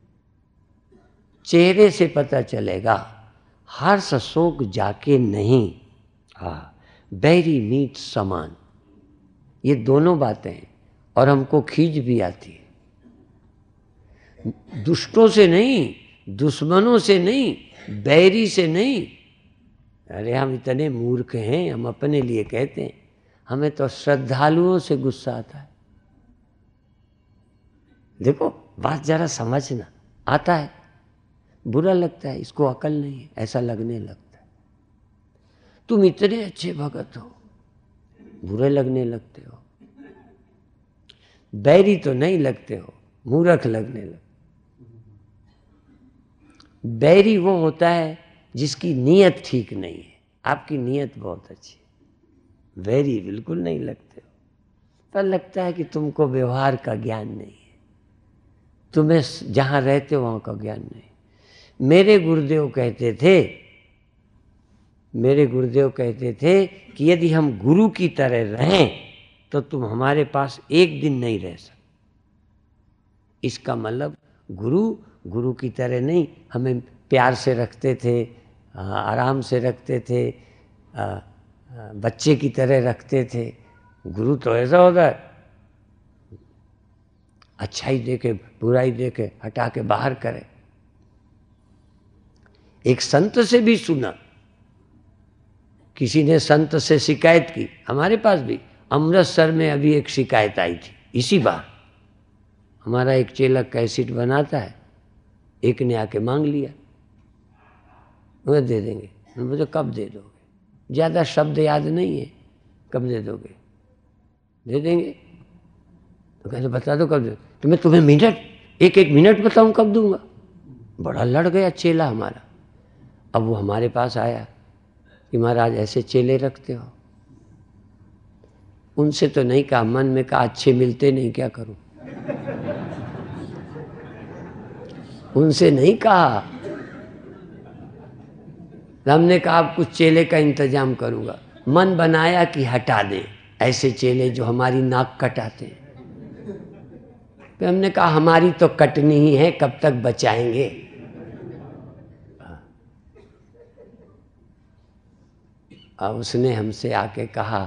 Speaker 1: चेहरे से पता चलेगा। हर्ष शोक जाके नहीं। हाँ, बैरी मीट समान, ये दोनों बातें हैं। और हमको खींच भी आती है, दुष्टों से नहीं, दुश्मनों से नहीं, बैरी से नहीं। अरे हम इतने मूर्ख हैं, हम अपने लिए कहते हैं। हमें तो श्रद्धालुओं से गुस्सा आता है। देखो बात जरा समझना, आता है, बुरा लगता है, इसको अकल नहीं है, ऐसा लगने लगता है। तुम इतने अच्छे भगत हो, बुरे लगने लगते हो। बैरी तो नहीं लगते हो, मूर्ख लगने लगते। बैरी वो होता है जिसकी नीयत ठीक नहीं है। आपकी नीयत बहुत अच्छी है, बैरी बिल्कुल नहीं लगते हो। पर लगता है कि तुमको व्यवहार का ज्ञान नहीं है, तुम्हें जहाँ रहते हो वहाँ का ज्ञान नहीं। मेरे गुरुदेव कहते थे मेरे गुरुदेव कहते थे कि यदि हम गुरु की तरह रहें तो तुम हमारे पास एक दिन नहीं रह सकते। इसका मतलब गुरु गुरु की तरह नहीं, हमें प्यार से रखते थे, आराम से रखते थे, आ, आ, बच्चे की तरह रखते थे। गुरु तो ऐसा होता है, अच्छाई देखे बुराई देखे हटा के बाहर करे। एक संत से भी सुना, किसी ने संत से शिकायत की, हमारे पास भी अमृतसर में अभी एक शिकायत आई थी इसी बार। हमारा एक चेला कैसेट बनाता है, एक ने आके मांग लिया, वह दे देंगे। मुझे कब दे दोगे? ज़्यादा शब्द याद नहीं है, कब दे दोगे? दे देंगे। तो कहते बता दो कब दे। तो मैं तुम्हें मिनट एक एक मिनट बताऊं कब दूंगा। बड़ा लड़ गया चेला हमारा। अब वो हमारे पास आया कि महाराज ऐसे चेले रखते हो? उनसे तो नहीं कहा, मन में कहा अच्छे मिलते नहीं, क्या करूं? उनसे नहीं कहा, हमने कहा आप कुछ चेले का इंतजाम करूंगा। मन बनाया कि हटा दें ऐसे चेले जो हमारी नाक कटाते हैं। तो हमने कहा हमारी तो कटनी ही है, कब तक बचाएंगे? अब उसने हमसे आके कहा,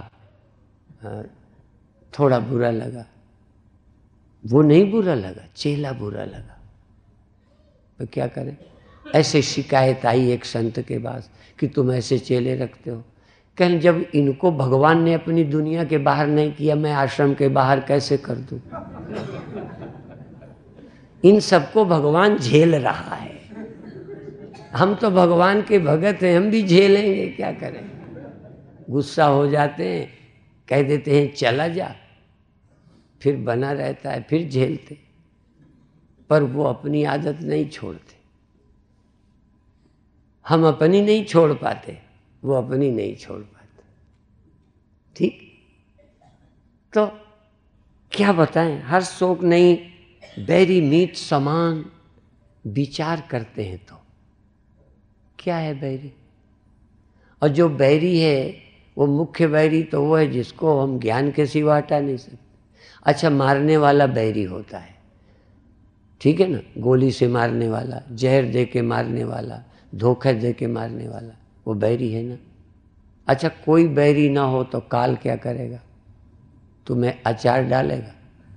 Speaker 1: थोड़ा बुरा लगा। वो नहीं बुरा लगा, चेला बुरा लगा। तो क्या करें? ऐसे शिकायत आई एक संत के पास कि तुम ऐसे चेले रखते हो। कहने जब इनको भगवान ने अपनी दुनिया के बाहर नहीं किया, मैं आश्रम के बाहर कैसे कर दूं? इन सबको भगवान झेल रहा है। हम तो भगवान के भगत हैं, हम भी झेलेंगे, क्या करें? गुस्सा हो जाते हैं, कह देते हैं चला जा, फिर बना रहता है, फिर झेलते। पर वो अपनी आदत नहीं छोड़ते। हम अपनी नहीं छोड़ पाते, वो अपनी नहीं छोड़ पाते। ठीक? तो क्या बताएं, हर शोक नहीं बैरी मीत समान विचार करते हैं। तो क्या है बैरी? और जो बैरी है वो मुख्य बैरी तो वो है जिसको हम ज्ञान के सिवा हटा नहीं सकते। अच्छा, मारने वाला बैरी होता है, ठीक है ना, गोली से मारने वाला, जहर दे के मारने वाला, धोखा दे के मारने वाला, वो बैरी है ना। अच्छा, कोई बैरी ना हो तो काल क्या करेगा? तुम्हें अचार डालेगा,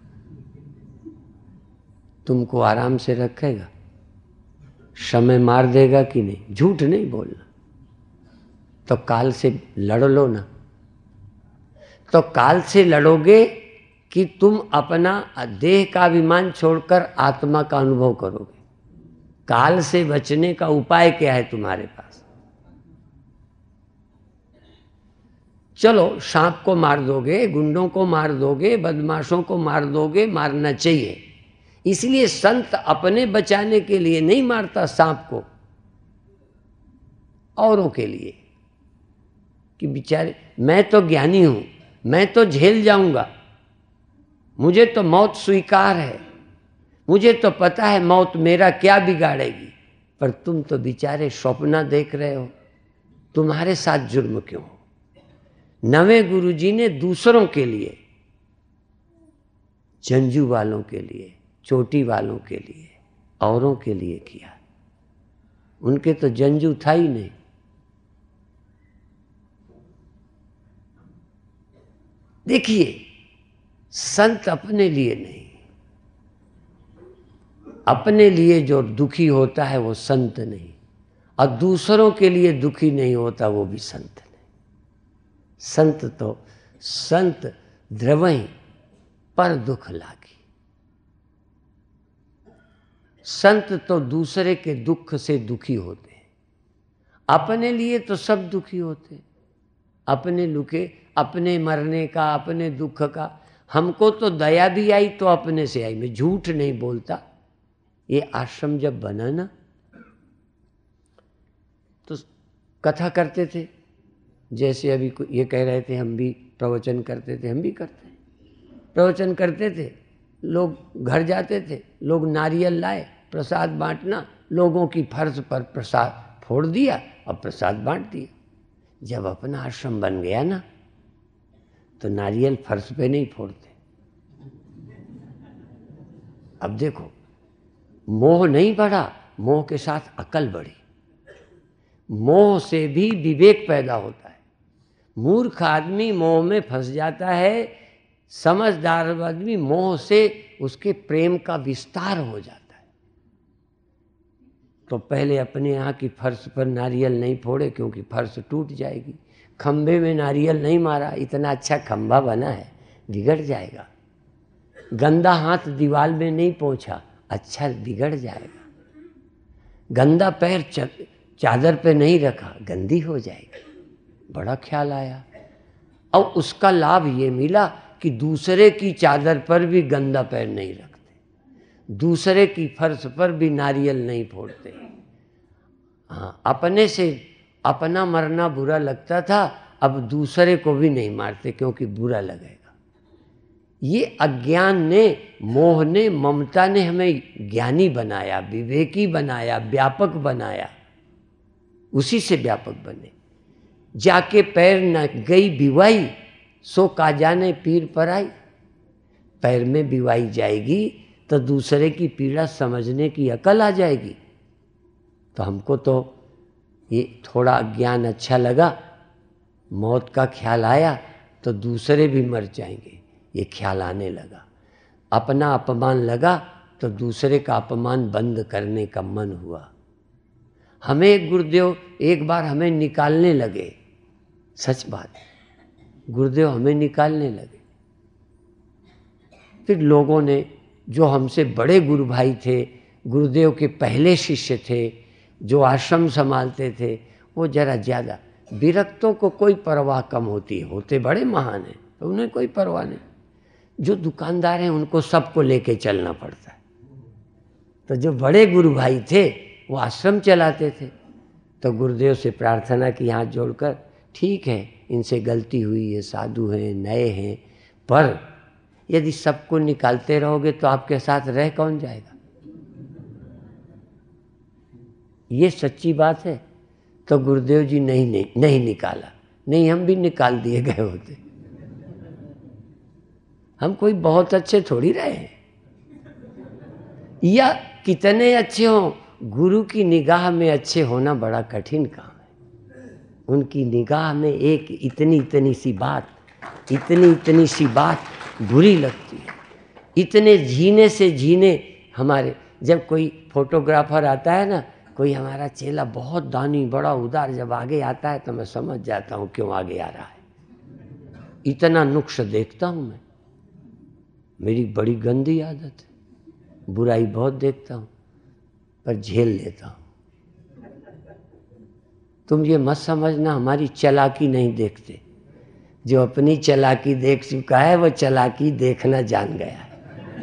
Speaker 1: तुमको आराम से रखेगा, समय मार देगा कि नहीं? झूठ नहीं बोलना। तो काल से लड़ लो ना। तो काल से लड़ोगे कि तुम अपना देह का अभिमान छोड़कर आत्मा का अनुभव करोगे। काल से बचने का उपाय क्या है तुम्हारे पास? चलो, सांप को मार दोगे, गुंडों को मार दोगे, बदमाशों को मार दोगे, मारना चाहिए। इसलिए संत अपने बचाने के लिए नहीं मारता सांप को, औरों के लिए, कि बेचारे मैं तो ज्ञानी हूं, मैं तो झेल जाऊंगा, मुझे तो मौत स्वीकार है, मुझे तो पता है मौत मेरा क्या बिगाड़ेगी। पर तुम तो बेचारे स्वप्न देख रहे हो, तुम्हारे साथ जुर्म क्यों हो? नवे गुरुजी ने दूसरों के लिए, जंजू वालों के लिए, चोटी वालों के लिए, औरों के लिए किया। उनके तो जंजू था ही नहीं। देखिए, संत अपने लिए नहीं, अपने लिए जो दुखी होता है वो संत नहीं, और दूसरों के लिए दुखी नहीं होता वो भी संत नहीं। संत तो संत द्रवई पर दुख लागी। संत तो दूसरे के दुख से दुखी होते हैं, अपने लिए तो सब दुखी होते हैं। अपने लुके, अपने मरने का, अपने दुख का। हमको तो दया भी आई तो अपने से आई, मैं झूठ नहीं बोलता। ये आश्रम जब बना ना तो कथा करते थे, जैसे अभी ये कह रहे थे हम भी प्रवचन करते थे, हम भी करते प्रवचन करते थे। लोग घर जाते थे, लोग नारियल लाए, प्रसाद बांटना, लोगों की फर्श पर प्रसाद फोड़ दिया और प्रसाद बांट दिया। जब अपना आश्रम बन गया ना तो नारियल फर्श पे नहीं फोड़ते। अब देखो, मोह नहीं बढ़ा, मोह के साथ अकल बढ़ी। मोह से भी विवेक पैदा होता है। मूर्ख आदमी मोह में फंस जाता है, समझदार आदमी मोह से उसके प्रेम का विस्तार हो जाता है। तो पहले अपने यहाँ की फर्श पर नारियल नहीं फोड़े, क्योंकि फर्श टूट जाएगी। खंभे में नारियल नहीं मारा, इतना अच्छा खंभा बना है, बिगड़ जाएगा। गंदा हाथ दीवार में नहीं पहुंचा, अच्छा बिगड़ जाएगा। गंदा पैर चादर पे नहीं रखा, गंदी हो जाएगी। बड़ा ख्याल आया। और उसका लाभ ये मिला कि दूसरे की चादर पर भी गंदा पैर नहीं रखते, दूसरे की फर्श पर भी नारियल नहीं फोड़ते। हाँ, अपने से अपना मरना बुरा लगता था, अब दूसरे को भी नहीं मारते क्योंकि बुरा लगेगा। ये अज्ञान ने, मोह ने, ममता ने हमें ज्ञानी बनाया, विवेकी बनाया, व्यापक बनाया। उसी से व्यापक बने। जाके पैर न गई बिवाई, सो का जाने पीर पर आई। पैर में बिवाई जाएगी तो दूसरे की पीड़ा समझने की अकल आ जाएगी। तो हमको तो ये थोड़ा ज्ञान अच्छा लगा, मौत का ख्याल आया तो दूसरे भी मर जाएंगे, ये ख्याल आने लगा। अपना अपमान लगा तो दूसरे का अपमान बंद करने का मन हुआ। हमें गुरुदेव एक बार हमें निकालने लगे, सच बात, गुरुदेव हमें निकालने लगे। फिर लोगों ने, जो हमसे बड़े गुरु भाई थे, गुरुदेव के पहले शिष्य थे, जो आश्रम संभालते थे, वो जरा ज़्यादा, विरक्तों को कोई परवाह कम होती है, होते बड़े महान हैं तो उन्हें कोई परवाह नहीं। जो दुकानदार हैं उनको सबको लेके चलना पड़ता है। तो जो बड़े गुरु भाई थे वो आश्रम चलाते थे, तो गुरुदेव से प्रार्थना की हाथ जोड़कर, ठीक है इनसे गलती हुई है, साधु हैं, नए हैं, पर यदि सबको निकालते रहोगे तो आपके साथ रह कौन जाएगा? ये सच्ची बात है। तो गुरुदेव जी नहीं नहीं नहीं निकाला, नहीं हम भी निकाल दिए गए होते। हम कोई बहुत अच्छे थोड़ी रहे हैं, या कितने अच्छे हों, गुरु की निगाह में अच्छे होना बड़ा कठिन काम है। उनकी निगाह में एक इतनी इतनी सी बात, इतनी इतनी सी बात बुरी लगती है। इतने जीने से जीने हमारे, जब कोई फोटोग्राफर आता है ना, कोई हमारा चेला बहुत दानी, बड़ा उदार, जब आगे आता है तो मैं समझ जाता हूँ क्यों आगे आ रहा है। इतना नुक्स देखता हूँ मैं, मेरी बड़ी गंदी आदत है, बुराई बहुत देखता हूँ पर झेल लेता हूँ। तुम ये मत समझना हमारी चालाकी नहीं देखते, जो अपनी चालाकी देख चुका है वो चालाकी देखना जान गया है।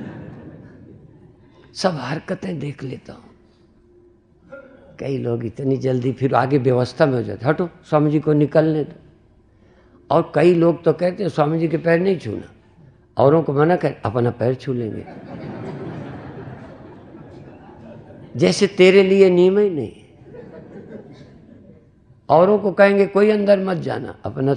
Speaker 1: सब हरकतें देख लेता हूँ। कई लोग इतनी जल्दी फिर आगे व्यवस्था में हो जाते, हटो स्वामी जी को निकलने दो। और कई लोग तो कहते हैं स्वामी जी के पैर नहीं छूना, औरों को मना कर अपना पैर छू लेंगे, जैसे तेरे लिए नियम ही नहीं। औरों को कहेंगे कोई अंदर मत जाना, अपना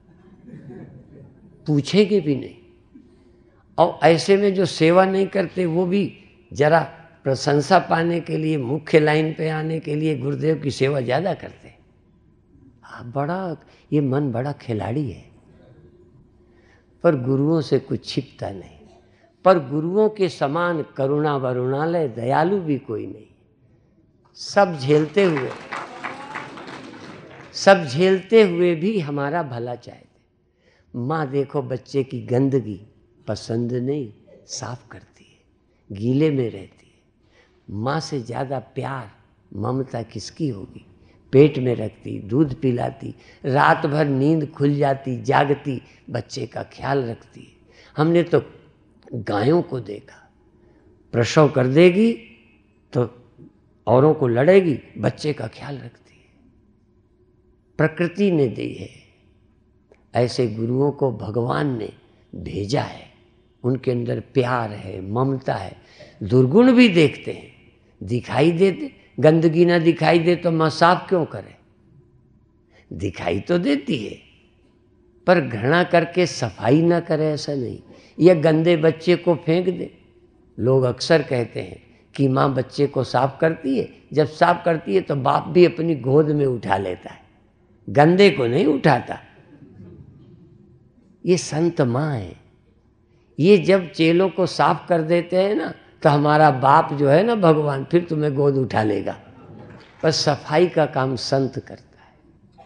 Speaker 1: पूछेंगे भी नहीं। और ऐसे में जो सेवा नहीं करते वो भी जरा प्रशंसा पाने के लिए, मुख्य लाइन पे आने के लिए गुरुदेव की सेवा ज़्यादा करते। हाँ, बड़ा ये मन बड़ा खिलाड़ी है, पर गुरुओं से कुछ छिपता नहीं। पर गुरुओं के समान करुणा वरुणालय दयालु भी कोई नहीं। सब झेलते हुए सब झेलते हुए भी हमारा भला चाहते। माँ देखो बच्चे की गंदगी पसंद नहीं, साफ करती है, गीले में रहती है। माँ से ज़्यादा प्यार ममता किसकी होगी? पेट में रखती, दूध पिलाती, रात भर नींद खुल जाती, जागती, बच्चे का ख्याल रखती है। हमने तो गायों को देखा, प्रसव कर देगी तो औरों को लड़ेगी, बच्चे का ख्याल रखती है। प्रकृति ने दी है। ऐसे गुरुओं को भगवान ने भेजा है, उनके अंदर प्यार है, ममता है। दुर्गुण भी देखते हैं, दिखाई देते, गंदगी ना दिखाई दे तो माँ साफ क्यों करे? दिखाई तो देती है, पर घृणा करके सफाई ना करे ऐसा नहीं। या गंदे बच्चे को फेंक दे। लोग अक्सर कहते हैं कि माँ बच्चे को साफ करती है, जब साफ करती है तो बाप भी अपनी गोद में उठा लेता है, गंदे को नहीं उठाता। ये संत माँ है। ये जब चेलों को साफ कर देते हैं ना, तो हमारा बाप जो है ना भगवान, फिर तुम्हें गोद उठा लेगा। पर सफाई का काम संत करता है।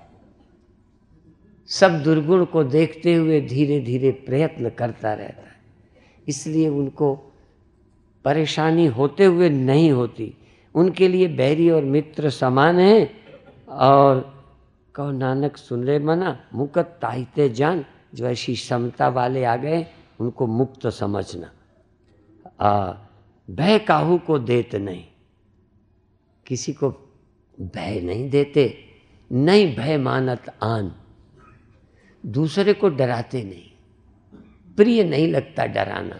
Speaker 1: सब दुर्गुण को देखते हुए धीरे धीरे प्रयत्न करता रहता है, इसलिए उनको परेशानी होते हुए नहीं होती। उनके लिए बैरी और मित्र समान हैं। और कहो नानक सुन ले मना, मुकत ताहिते जान। जो ऐसी समता वाले आ गए उनको मुक्त समझना। आ भय काहू को देते नहीं, किसी को भय नहीं देते। नहीं भय मानत आन, दूसरे को डराते नहीं, प्रिय नहीं लगता डराना।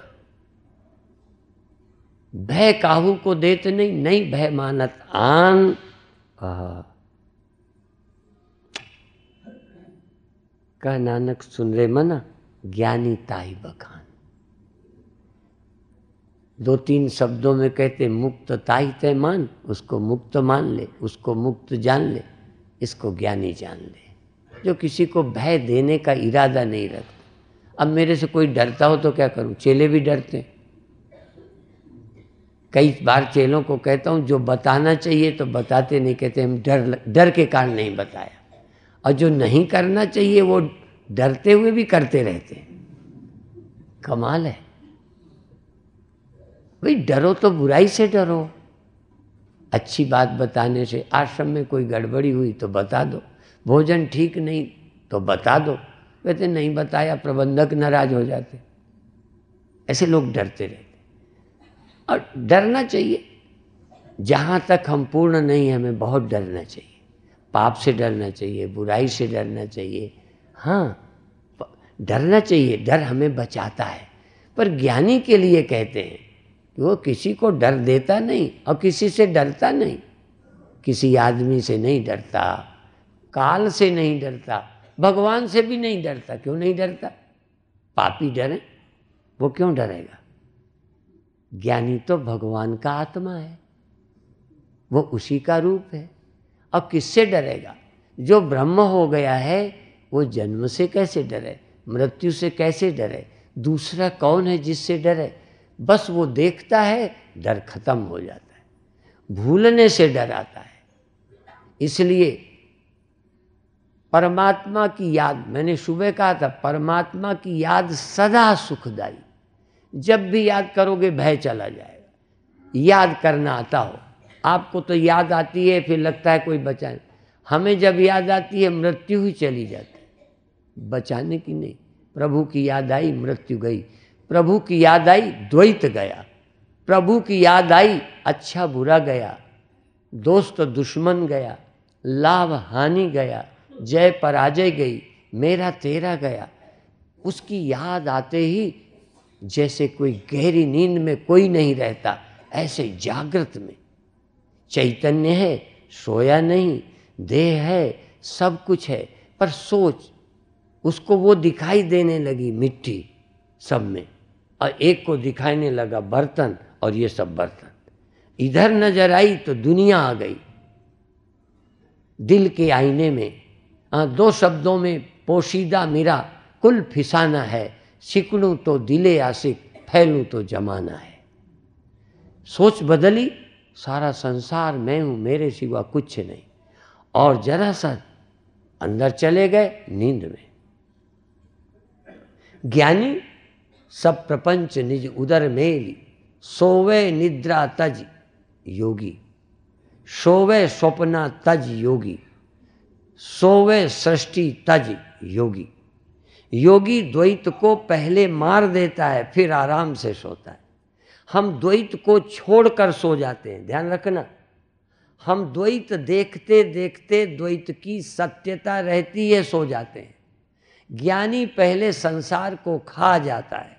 Speaker 1: भय काहू को देते नहीं, नहीं भय मानत आन। कह नानक सुन रे मना, ज्ञानी ताई बखान। दो तीन शब्दों में कहते मुक्त ताई तय मान, उसको मुक्त मान ले, उसको मुक्त जान ले, इसको ज्ञानी जान ले। जो किसी को भय देने का इरादा नहीं रखता। अब मेरे से कोई डरता हो तो क्या करूं? चेले भी डरते। कई बार चेलों को कहता हूं जो बताना चाहिए तो बताते नहीं, कहते हम डर डर के कारण नहीं बताया। और जो नहीं करना चाहिए वो डरते हुए भी करते रहते हैं। कमाल है भाई। डरो तो बुराई से डरो, अच्छी बात बताने से। आश्रम में कोई गड़बड़ी हुई तो बता दो, भोजन ठीक नहीं तो बता दो। कहते नहीं बताया प्रबंधक नाराज हो जाते। ऐसे लोग डरते रहते। और डरना चाहिए, जहाँ तक हम पूर्ण नहीं हमें बहुत डरना चाहिए। पाप से डरना चाहिए, बुराई से डरना चाहिए। हाँ डरना चाहिए, डर हमें बचाता है। पर ज्ञानी के लिए कहते हैं कि वो किसी को डर देता नहीं और किसी से डरता नहीं। किसी आदमी से नहीं डरता, काल से नहीं डरता, भगवान से भी नहीं डरता। क्यों नहीं डरता? पापी डरे, वो क्यों डरेगा? ज्ञानी तो भगवान का आत्मा है, वो उसी का रूप है। अब किससे डरेगा? जो ब्रह्म हो गया है वो जन्म से कैसे डरे, मृत्यु से कैसे डरे? दूसरा कौन है जिससे डरे? बस वो देखता है, डर खत्म हो जाता है। भूलने से डर आता है। इसलिए परमात्मा की याद, मैंने सुबह कहा था, परमात्मा की याद सदा सुखदाई। जब भी याद करोगे भय चला जाएगा। याद करना आता हो। आपको तो याद आती है फिर लगता है कोई बचाए। हमें जब याद आती है मृत्यु ही चली जाती है, बचाने की नहीं। प्रभु की याद आई मृत्यु गई, प्रभु की याद आई द्वैत गया, प्रभु की याद आई अच्छा बुरा गया, दोस्त दुश्मन गया, लाभ हानि गया, जय पराजय गई, मेरा तेरा गया। उसकी याद आते ही जैसे कोई गहरी नींद में कोई नहीं रहता, ऐसे जागृत में चैतन्य है, सोया नहीं, देह है, सब कुछ है। पर सोच, उसको वो दिखाई देने लगी मिट्टी सब में, और एक को दिखाने लगा बर्तन, और ये सब बर्तन। इधर नजर आई तो दुनिया आ गई दिल के आईने में। आ, दो शब्दों में पोशीदा मेरा कुल फिसाना है, सिकड़ूं तो दिले आशिक, फैलूं तो जमाना है। सोच बदली, सारा संसार मैं हूं, मेरे सिवा कुछ नहीं। और जरा सा अंदर चले गए नींद में। ज्ञानी सब प्रपंच निज उदर मेली, सोवे निद्रा तज योगी, सोवे स्वप्ना तज योगी, सोवे सृष्टि तज योगी। योगी द्वैत को पहले मार देता है, फिर आराम से सोता है। हम द्वैत को छोड़कर सो जाते हैं, ध्यान रखना। हम द्वैत देखते देखते द्वैत की सत्यता रहती है, सो जाते हैं। ज्ञानी पहले संसार को खा जाता है।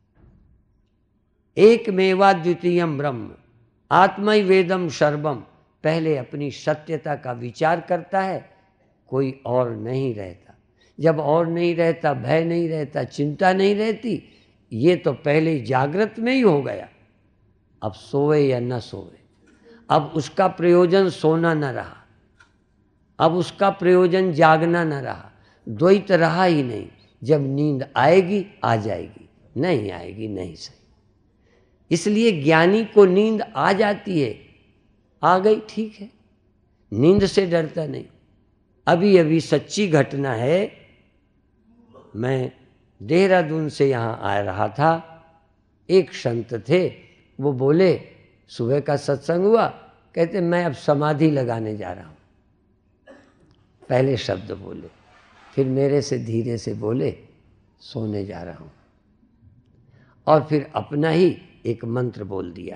Speaker 1: एक मेवा द्वितीयम ब्रह्म आत्मै वेदम सर्वम, पहले अपनी सत्यता का विचार करता है, कोई और नहीं रहता। जब और नहीं रहता, भय नहीं रहता, चिंता नहीं रहती, ये तो पहले जागृत में ही हो गया। अब सोए या न सोए, अब उसका प्रयोजन सोना न रहा, अब उसका प्रयोजन जागना न रहा, द्वैत रहा ही नहीं। जब नींद आएगी आ जाएगी, नहीं आएगी नहीं सही। इसलिए ज्ञानी को नींद आ जाती है, आ गई ठीक है, नींद से डरता नहीं। अभी अभी सच्ची घटना है, मैं देहरादून से यहाँ आ रहा था, एक संत थे, वो बोले सुबह का सत्संग हुआ, कहते मैं अब समाधि लगाने जा रहा हूँ। पहले शब्द बोले, फिर मेरे से धीरे से बोले सोने जा रहा हूँ, और फिर अपना ही एक मंत्र बोल दिया।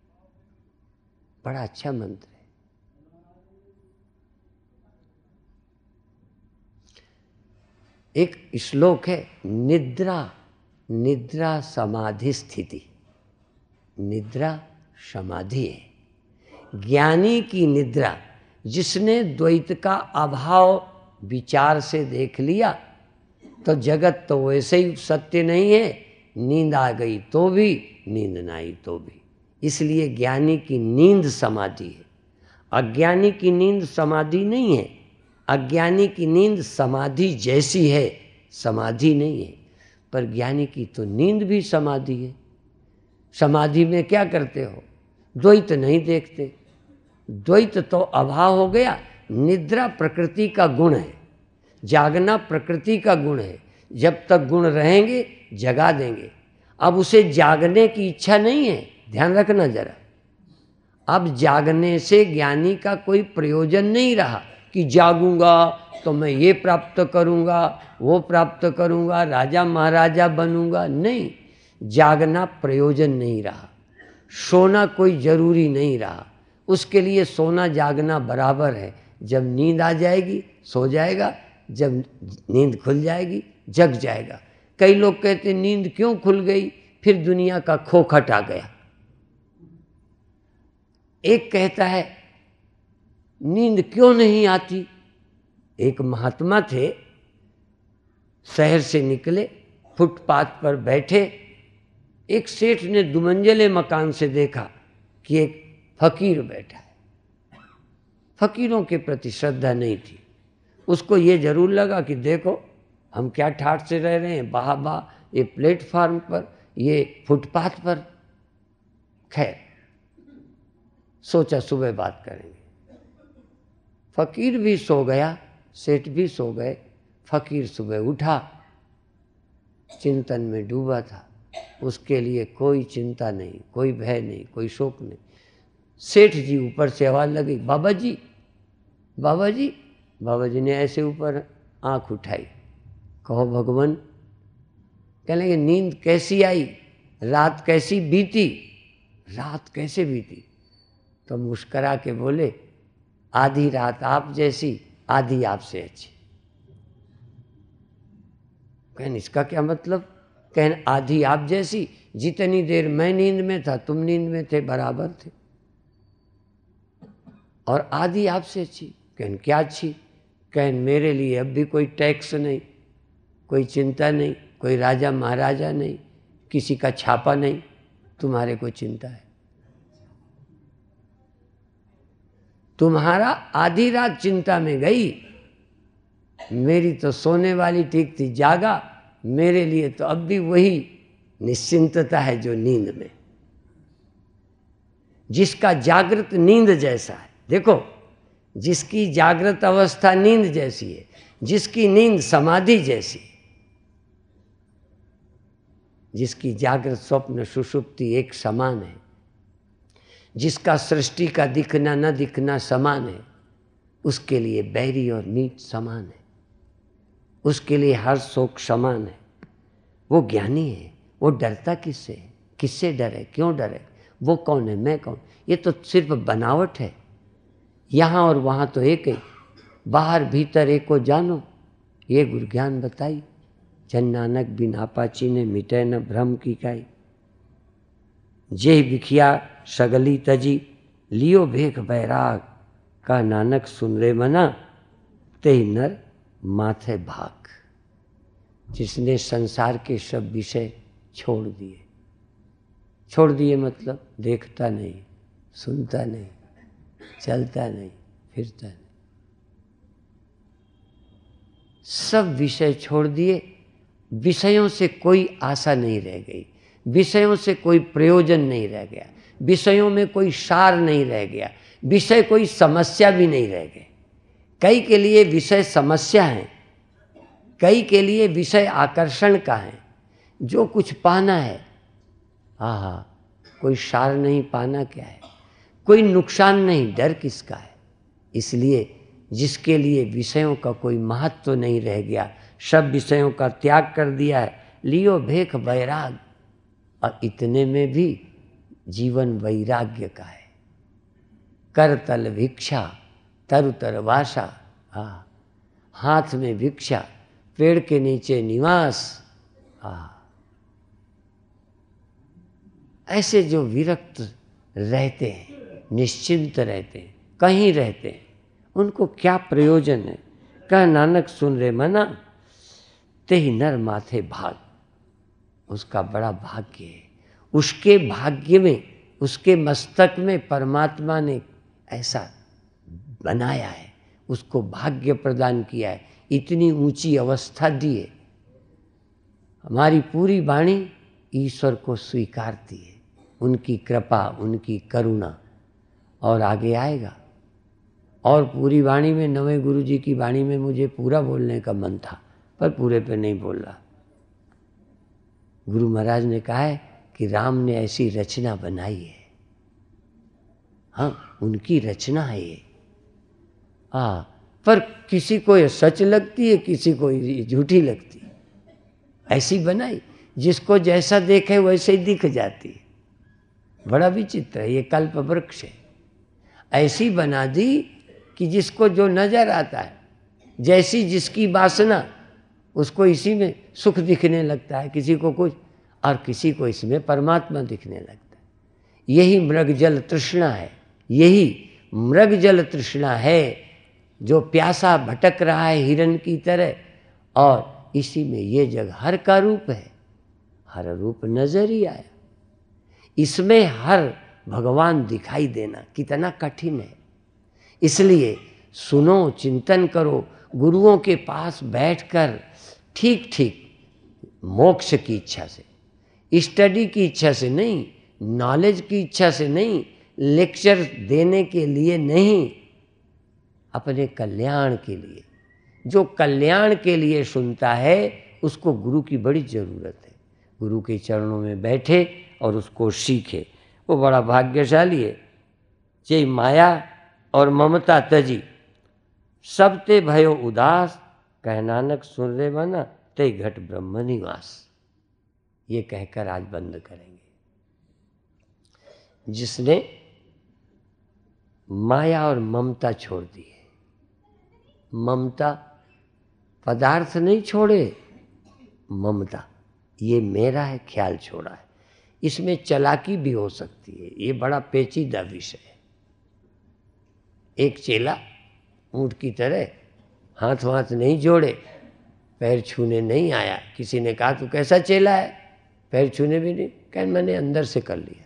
Speaker 1: बड़ा अच्छा मंत्र है। एक श्लोक है, निद्रा निद्रा समाधि स्थिति। निद्रा समाधि है। ज्ञानी की निद्रा, जिसने द्वैत का अभाव विचार से देख लिया, तो जगत तो वैसे ही सत्य नहीं है, नींद आ गई तो भी, नींद ना आई तो भी। इसलिए ज्ञानी की नींद समाधि है, अज्ञानी की नींद समाधि नहीं है। अज्ञानी की नींद समाधि जैसी है, समाधि नहीं है। पर ज्ञानी की तो नींद भी समाधि है। समाधि में क्या करते हो? द्वैत नहीं देखते, द्वैत तो अभाव हो गया। निद्रा प्रकृति का गुण है, जागना प्रकृति का गुण है। जब तक गुण रहेंगे जगा देंगे। अब उसे जागने की इच्छा नहीं है, ध्यान रखना जरा। अब जागने से ज्ञानी का कोई प्रयोजन नहीं रहा कि जागूंगा तो मैं ये प्राप्त करूंगा, वो प्राप्त करूंगा, राजा महाराजा बनूंगा। नहीं, जागना प्रयोजन नहीं रहा, सोना कोई जरूरी नहीं रहा। उसके लिए सोना जागना बराबर है। जब नींद आ जाएगी सो जाएगा, जब नींद खुल जाएगी जग जाएगा। कई लोग कहते नींद क्यों खुल गई, फिर दुनिया का खोखट आ गया। एक कहता है नींद क्यों नहीं आती। एक महात्मा थे, शहर से निकले, फुटपाथ पर बैठे। एक सेठ ने दुमंजिले मकान से देखा कि एक फकीर बैठा है। फकीरों के प्रति श्रद्धा नहीं थी। उसको ये जरूर लगा कि देखो हम क्या ठाठ से रह रहे हैं, बाह बाह, ये प्लेटफार्म पर, ये फुटपाथ पर। खैर सोचा सुबह बात करेंगे। फकीर भी सो गया, सेठ भी सो गए। फकीर सुबह उठा, चिंतन में डूबा था। उसके लिए कोई चिंता नहीं, कोई भय नहीं, कोई शोक नहीं। सेठ जी ऊपर से आवाज लगी, बाबा जी बाबा जी। बाबा जी ने ऐसे ऊपर आंख उठाई, कहो भगवान। कहने लगे नींद कैसी आई, रात कैसी बीती। रात कैसे बीती? तो मुस्करा के बोले, आधी रात आप जैसी, आधी आपसे अच्छी। कहने इसका क्या मतलब? कहने आधी आप जैसी, जितनी देर मैं नींद में था तुम नींद में थे, बराबर थे। और आधी आपसे अच्छी। कहने क्या अच्छी? कहने मेरे लिए अब भी कोई टैक्स नहीं, कोई चिंता नहीं, कोई राजा महाराजा नहीं, किसी का छापा नहीं, तुम्हारे को चिंता है। तुम्हारा आधी रात चिंता में गई, मेरी तो सोने वाली ठीक थी, जागा। मेरे लिए तो अब भी वही निश्चिंतता है जो नींद में। जिसका जागृत नींद जैसा है, देखो जिसकी जागृत अवस्था नींद जैसी है, जिसकी नींद समाधि जैसी, जिसकी जागृत स्वप्न सुषुप्ति एक समान है, जिसका सृष्टि का दिखना न दिखना समान है, उसके लिए बैरी और मीत समान है, उसके लिए हर शोक समान है। वो ज्ञानी है। वो डरता किससे है? किससे डरे? क्यों डरे? वो कौन है, मैं कौन? ये तो सिर्फ बनावट है। यहाँ और वहाँ तो एक ही, बाहर भीतर एक को जानो, ये गुरु ज्ञान बताई। जन नानक बिन आपाची ने मिटे न भ्रम की काई। जे बिखिया सगली तजी, लियो भेख बैराग, का नानक सुन रे मना, ते नर माथे भाग। जिसने संसार के सब विषय छोड़ दिए, छोड़ दिए मतलब देखता नहीं, सुनता नहीं, चलता नहीं, फिरता नहीं, सब विषय छोड़ दिए। विषयों से कोई आशा नहीं रह गई, विषयों से कोई प्रयोजन नहीं रह गया, विषयों में कोई सार नहीं रह गया, विषय कोई समस्या भी नहीं रह गए। कई के लिए विषय समस्या है, कई के लिए विषय आकर्षण का है। जो कुछ पाना है, आहा, कोई सार नहीं, पाना क्या है, कोई नुकसान नहीं, डर किसका है। इसलिए जिसके लिए विषयों का कोई महत्व तो नहीं रह गया, सब विषयों का त्याग कर दिया है, लियो भेख वैराग, और इतने में भी जीवन वैराग्य का है। कर तल भिक्षा तरु तरवासा, हाँ, हाथ में भिक्षा, पेड़ के नीचे निवास। हाँ, ऐसे जो विरक्त रहते हैं, निश्चिंत रहते हैं, कहीं रहते हैं, उनको क्या प्रयोजन है। कह नानक सुन रे मना, ते ही नर माथे भाग। उसका बड़ा भाग्य है, उसके भाग्य में, उसके मस्तक में परमात्मा ने ऐसा बनाया है, उसको भाग्य प्रदान किया है, इतनी ऊंची अवस्था दी है। हमारी पूरी वाणी ईश्वर को स्वीकारती है, उनकी कृपा, उनकी करुणा। और आगे आएगा। और पूरी वाणी में, नवे गुरु जी की वाणी में मुझे पूरा बोलने का मन था, पर पूरे पे नहीं बोल रहा। गुरु महाराज ने कहा है कि राम ने ऐसी रचना बनाई है, हाँ, उनकी रचना है ये। हाँ, पर किसी को ये सच लगती है, किसी को ये झूठी लगती है। ऐसी बनाई जिसको जैसा देखे वैसे ही दिख जाती है। बड़ा विचित्र है, ये कल्प वृक्ष है। ऐसी बना दी कि जिसको जो नजर आता है, जैसी जिसकी वासना, उसको इसी में सुख दिखने लगता है, किसी को कुछ, और किसी को इसमें परमात्मा दिखने लगता है। यही मृगजल तृष्णा है, यही मृगजल तृष्णा है, जो प्यासा भटक रहा है हिरण की तरह, और इसी में ये जग हर का रूप है। हर रूप नजर ही आया, इसमें हर भगवान दिखाई देना कितना कठिन है। इसलिए सुनो, चिंतन करो, गुरुओं के पास बैठकर ठीक ठीक मोक्ष की इच्छा से, स्टडी की इच्छा से नहीं, नॉलेज की इच्छा से नहीं, लेक्चर देने के लिए नहीं, अपने कल्याण के लिए। जो कल्याण के लिए सुनता है उसको गुरु की बड़ी ज़रूरत है। गुरु के चरणों में बैठे और उसको सीखे, वो बड़ा भाग्यशाली है। जे माया और ममता तजी, सब ते भयो उदास, कह नानक सुन रे मना, ते घट ब्रह्म निवास। ये कहकर आज बंद करेंगे। जिसने माया और ममता छोड़ दी है, ममता पदार्थ नहीं छोड़े, ममता ये मेरा है ख्याल छोड़ा है। इसमें चालाकी भी हो सकती है, ये बड़ा पेचीदा विषय है। एक चेला ऊँट की तरह हाथ वाथ नहीं जोड़े, पैर छूने नहीं आया। किसी ने कहा तू कैसा चेला है, पैर छूने भी नहीं, कह मैंने अंदर से कर लिया।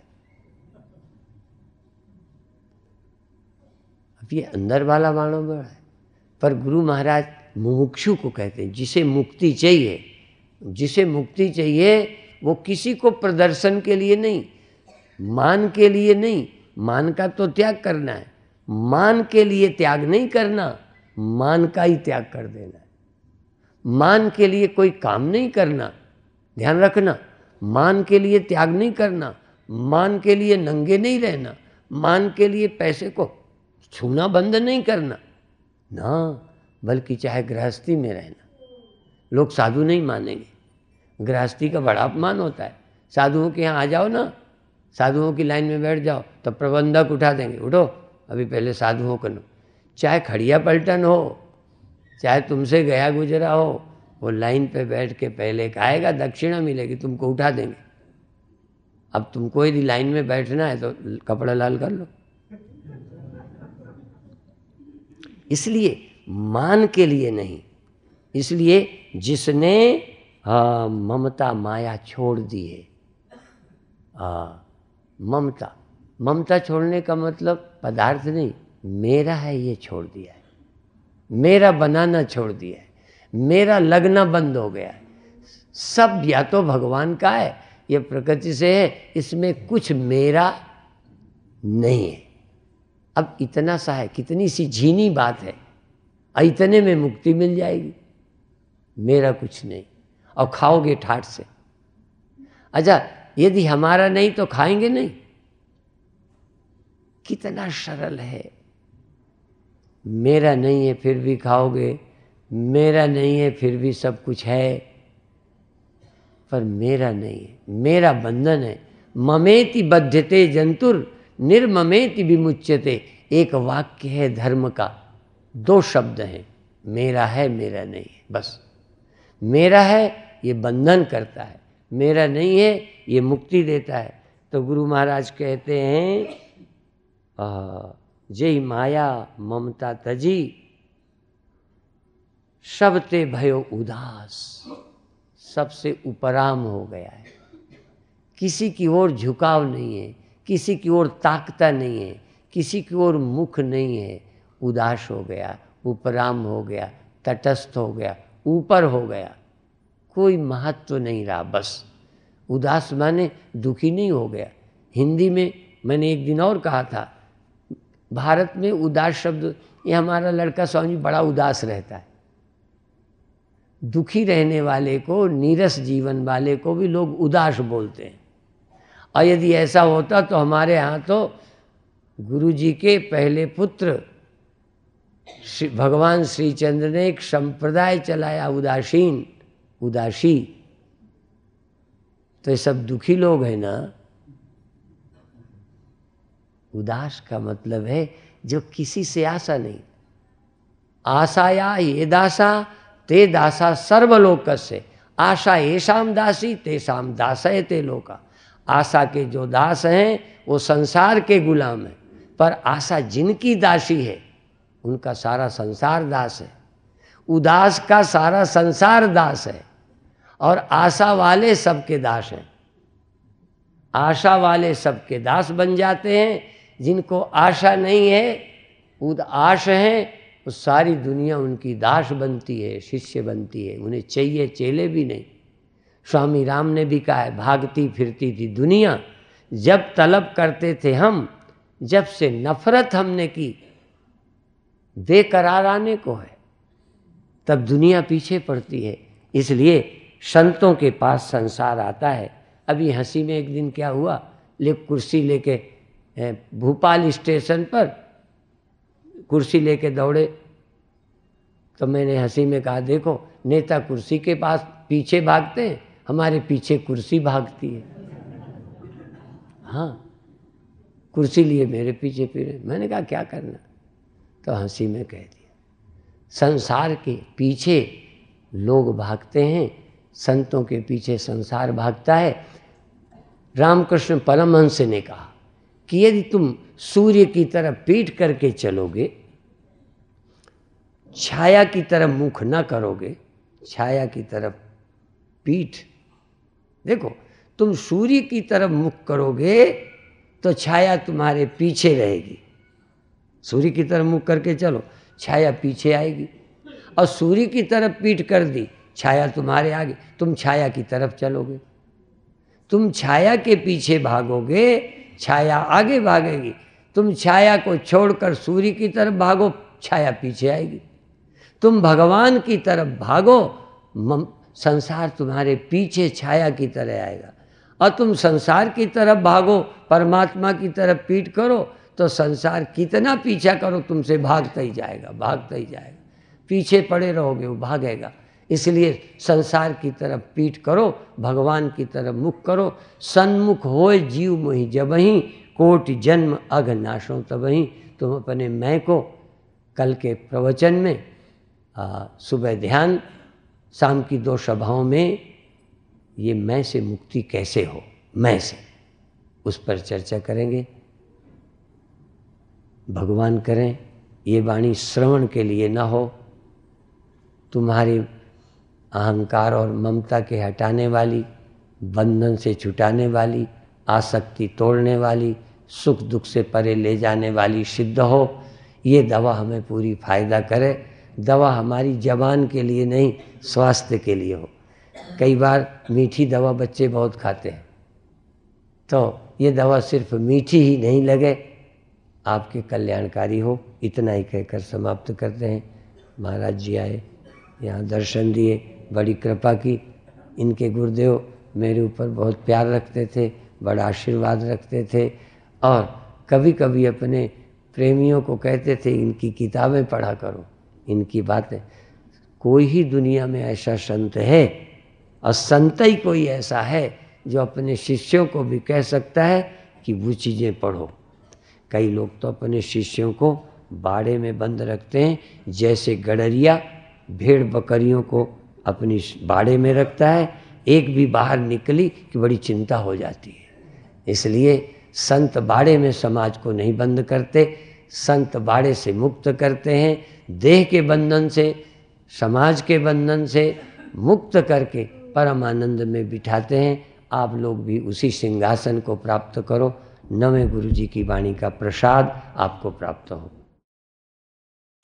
Speaker 1: अब ये अंदर वाला बाणो बड़ा है। पर गुरु महाराज मुमुक्षु को कहते हैं, जिसे मुक्ति चाहिए, जिसे मुक्ति चाहिए वो किसी को प्रदर्शन के लिए नहीं, मान के लिए नहीं, मान का तो त्याग करना है, मान के लिए त्याग नहीं करना, मान का ही त्याग कर देना है। मान के लिए कोई काम नहीं करना, ध्यान रखना, मान के लिए त्याग नहीं करना, मान के लिए नंगे नहीं रहना, मान के लिए पैसे को छूना बंद नहीं करना ना, बल्कि चाहे गृहस्थी में रहना। लोग साधु नहीं मानेंगे, गृहस्थी का बड़ा अपमान होता है। साधुओं के यहाँ आ जाओ ना, साधुओं की लाइन में बैठ जाओ तो प्रबंधक उठा देंगे, उठो अभी पहले साधुओं को लो। चाहे खड़िया पलटन हो, चाहे तुमसे गया गुजरा हो, वो लाइन पे बैठ के पहले आएगा, दक्षिणा मिलेगी, तुमको उठा देंगे। अब तुमको यदि लाइन में बैठना है तो कपड़ा लाल कर लो। इसलिए मान के लिए नहीं, इसलिए जिसने हाँ ममता माया छोड़ दी है, हाँ ममता, ममता छोड़ने का मतलब पदार्थ नहीं, मेरा है ये छोड़ दिया है, मेरा बनाना छोड़ दिया है, मेरा लगना बंद हो गया है। सब या तो भगवान का है, ये प्रकृति से है, इसमें कुछ मेरा नहीं है। अब इतना सा है, कितनी सी झीनी बात है, इतने में मुक्ति मिल जाएगी। मेरा कुछ नहीं, और खाओगे ठाट से। अच्छा, यदि हमारा नहीं तो खाएंगे नहीं। कितना सरल है। मेरा नहीं है फिर भी खाओगे, मेरा नहीं है फिर भी सब कुछ है, पर मेरा नहीं है, मेरा बंधन है। ममेति बध्यते जंतुर निर्ममेति विमुच्यते, एक वाक्य है धर्म का, दो शब्द हैं, मेरा है मेरा नहीं है। बस मेरा है ये बंधन करता है, मेरा नहीं है ये मुक्ति देता है। तो गुरु महाराज कहते हैं जय माया ममता तजी सबते भयो उदास, सबसे उपराम हो गया है, किसी की ओर झुकाव नहीं है, किसी की ओर ताकता नहीं है, किसी की ओर मुख नहीं है, उदास हो गया, उपराम हो गया, तटस्थ हो गया, ऊपर हो गया, कोई महत्व नहीं रहा। बस उदास माने दुखी नहीं हो गया। हिंदी में मैंने एक दिन और कहा था, भारत में उदास शब्द, ये हमारा लड़का स्वामी बड़ा उदास रहता है। दुखी रहने वाले को, नीरस जीवन वाले को भी लोग उदास बोलते हैं। और यदि ऐसा होता तो हमारे यहाँ तो गुरु जी के पहले पुत्र श्री भगवान श्रीचंद्र ने एक संप्रदाय चलाया, उदासीन उदासी। तो ये सब दुखी लोग हैं ना। उदास का मतलब है जो किसी से आशा नहीं। आशाया ये दासा ते दासा सर्वलोकस्य, आशा येषाम दासी तेषाम दासय ते लोका। आशा के जो दास हैं वो संसार के गुलाम हैं, पर आशा जिनकी दासी है उनका सारा संसार दास है। उदास का सारा संसार दास है, और आशा वाले सबके दास हैं। आशा वाले सबके दास बन जाते हैं, जिनको आशा नहीं है, उदास है, वो सारी दुनिया उनकी दास बनती है, शिष्य बनती है, उन्हें चाहिए चेले भी नहीं। स्वामी राम ने भी कहा है, भागती फिरती थी दुनिया, जब तलब करते थे हम, जब से नफरत हमने की बेकरार आने को है, तब दुनिया पीछे पड़ती है। इसलिए संतों के पास संसार आता है। अभी हंसी में एक दिन क्या हुआ, ले कुर्सी लेके भोपाल स्टेशन पर कुर्सी लेके दौड़े, तो मैंने हंसी में कहा, देखो नेता कुर्सी के पास पीछे भागते हैं, हमारे पीछे कुर्सी भागती है। हाँ, कुर्सी लिए मेरे पीछे फिरे। मैंने कहा क्या करना, तो हंसी में कह दिया, संसार के पीछे लोग भागते हैं, संतों के पीछे संसार भागता है। रामकृष्ण परमहंस ने कहा कि यदि तुम सूर्य की तरफ पीठ करके चलोगे, छाया की तरफ मुख न करोगे, छाया की तरफ पीठ, देखो तुम सूर्य की तरफ मुख करोगे तो छाया तुम्हारे पीछे रहेगी। सूर्य की तरफ मुख करके चलो, छाया पीछे आएगी, और सूर्य की तरफ पीठ कर दी, छाया तुम्हारे आगे, तुम छाया की तरफ चलोगे। तुम छाया के पीछे भागोगे, छाया आगे भागेगी। तुम छाया को छोड़कर सूर्य की तरफ भागो, छाया पीछे आएगी। तुम भगवान की तरफ भागो, संसार तुम्हारे पीछे छाया की तरह आएगा। और तुम संसार की तरफ भागो, परमात्मा की तरफ पीठ करो, तो संसार कितना पीछा करो तुमसे भागता ही जाएगा, भागता ही जाएगा। पीछे पड़े रहोगे वो भागेगा। इसलिए संसार की तरफ पीठ करो, भगवान की तरफ मुख करो। सन्मुख होए जीव मोहि जबहि, कोटि जन्म अघ नाशो तबहि। तुम अपने मैं को कल के प्रवचन में आ, सुबह ध्यान, शाम की दो सभाओं में ये मैं से मुक्ति कैसे हो, मैं से, उस पर चर्चा करेंगे। भगवान करें ये वाणी श्रवण के लिए न हो, तुम्हारी अहंकार और ममता के हटाने वाली, बंधन से छुटाने वाली, आसक्ति तोड़ने वाली, सुख दुख से परे ले जाने वाली सिद्ध हो। ये दवा हमें पूरी फायदा करे। दवा हमारी जबान के लिए नहीं, स्वास्थ्य के लिए हो। कई बार मीठी दवा बच्चे बहुत खाते हैं, तो ये दवा सिर्फ मीठी ही नहीं लगे, आपके कल्याणकारी हो। इतना ही कहकर समाप्त करते हैं। महाराज जी आए, यहाँ दर्शन दिए, बड़ी कृपा की। इनके गुरुदेव मेरे ऊपर बहुत प्यार रखते थे, बड़ा आशीर्वाद रखते थे, और कभी कभी अपने प्रेमियों को कहते थे इनकी किताबें पढ़ा करो, इनकी बातें। कोई ही दुनिया में ऐसा संत है, और संत ही कोई ऐसा है जो अपने शिष्यों को भी कह सकता है कि वो चीज़ें पढ़ो। कई लोग तो अपने शिष्यों को बाड़े में बंद रखते हैं, जैसे गडरिया भेड़ बकरियों को अपनी बाड़े में रखता है। एक भी बाहर निकली कि बड़ी चिंता हो जाती है। इसलिए संत बाड़े में समाज को नहीं बंद करते, संत बाड़े से मुक्त करते हैं। देह के बंधन से, समाज के बंधन से मुक्त करके परम आनंद में बिठाते हैं। आप लोग भी उसी सिंहासन को प्राप्त करो। नवें गुरु जी की वाणी का प्रसाद आपको प्राप्त हो।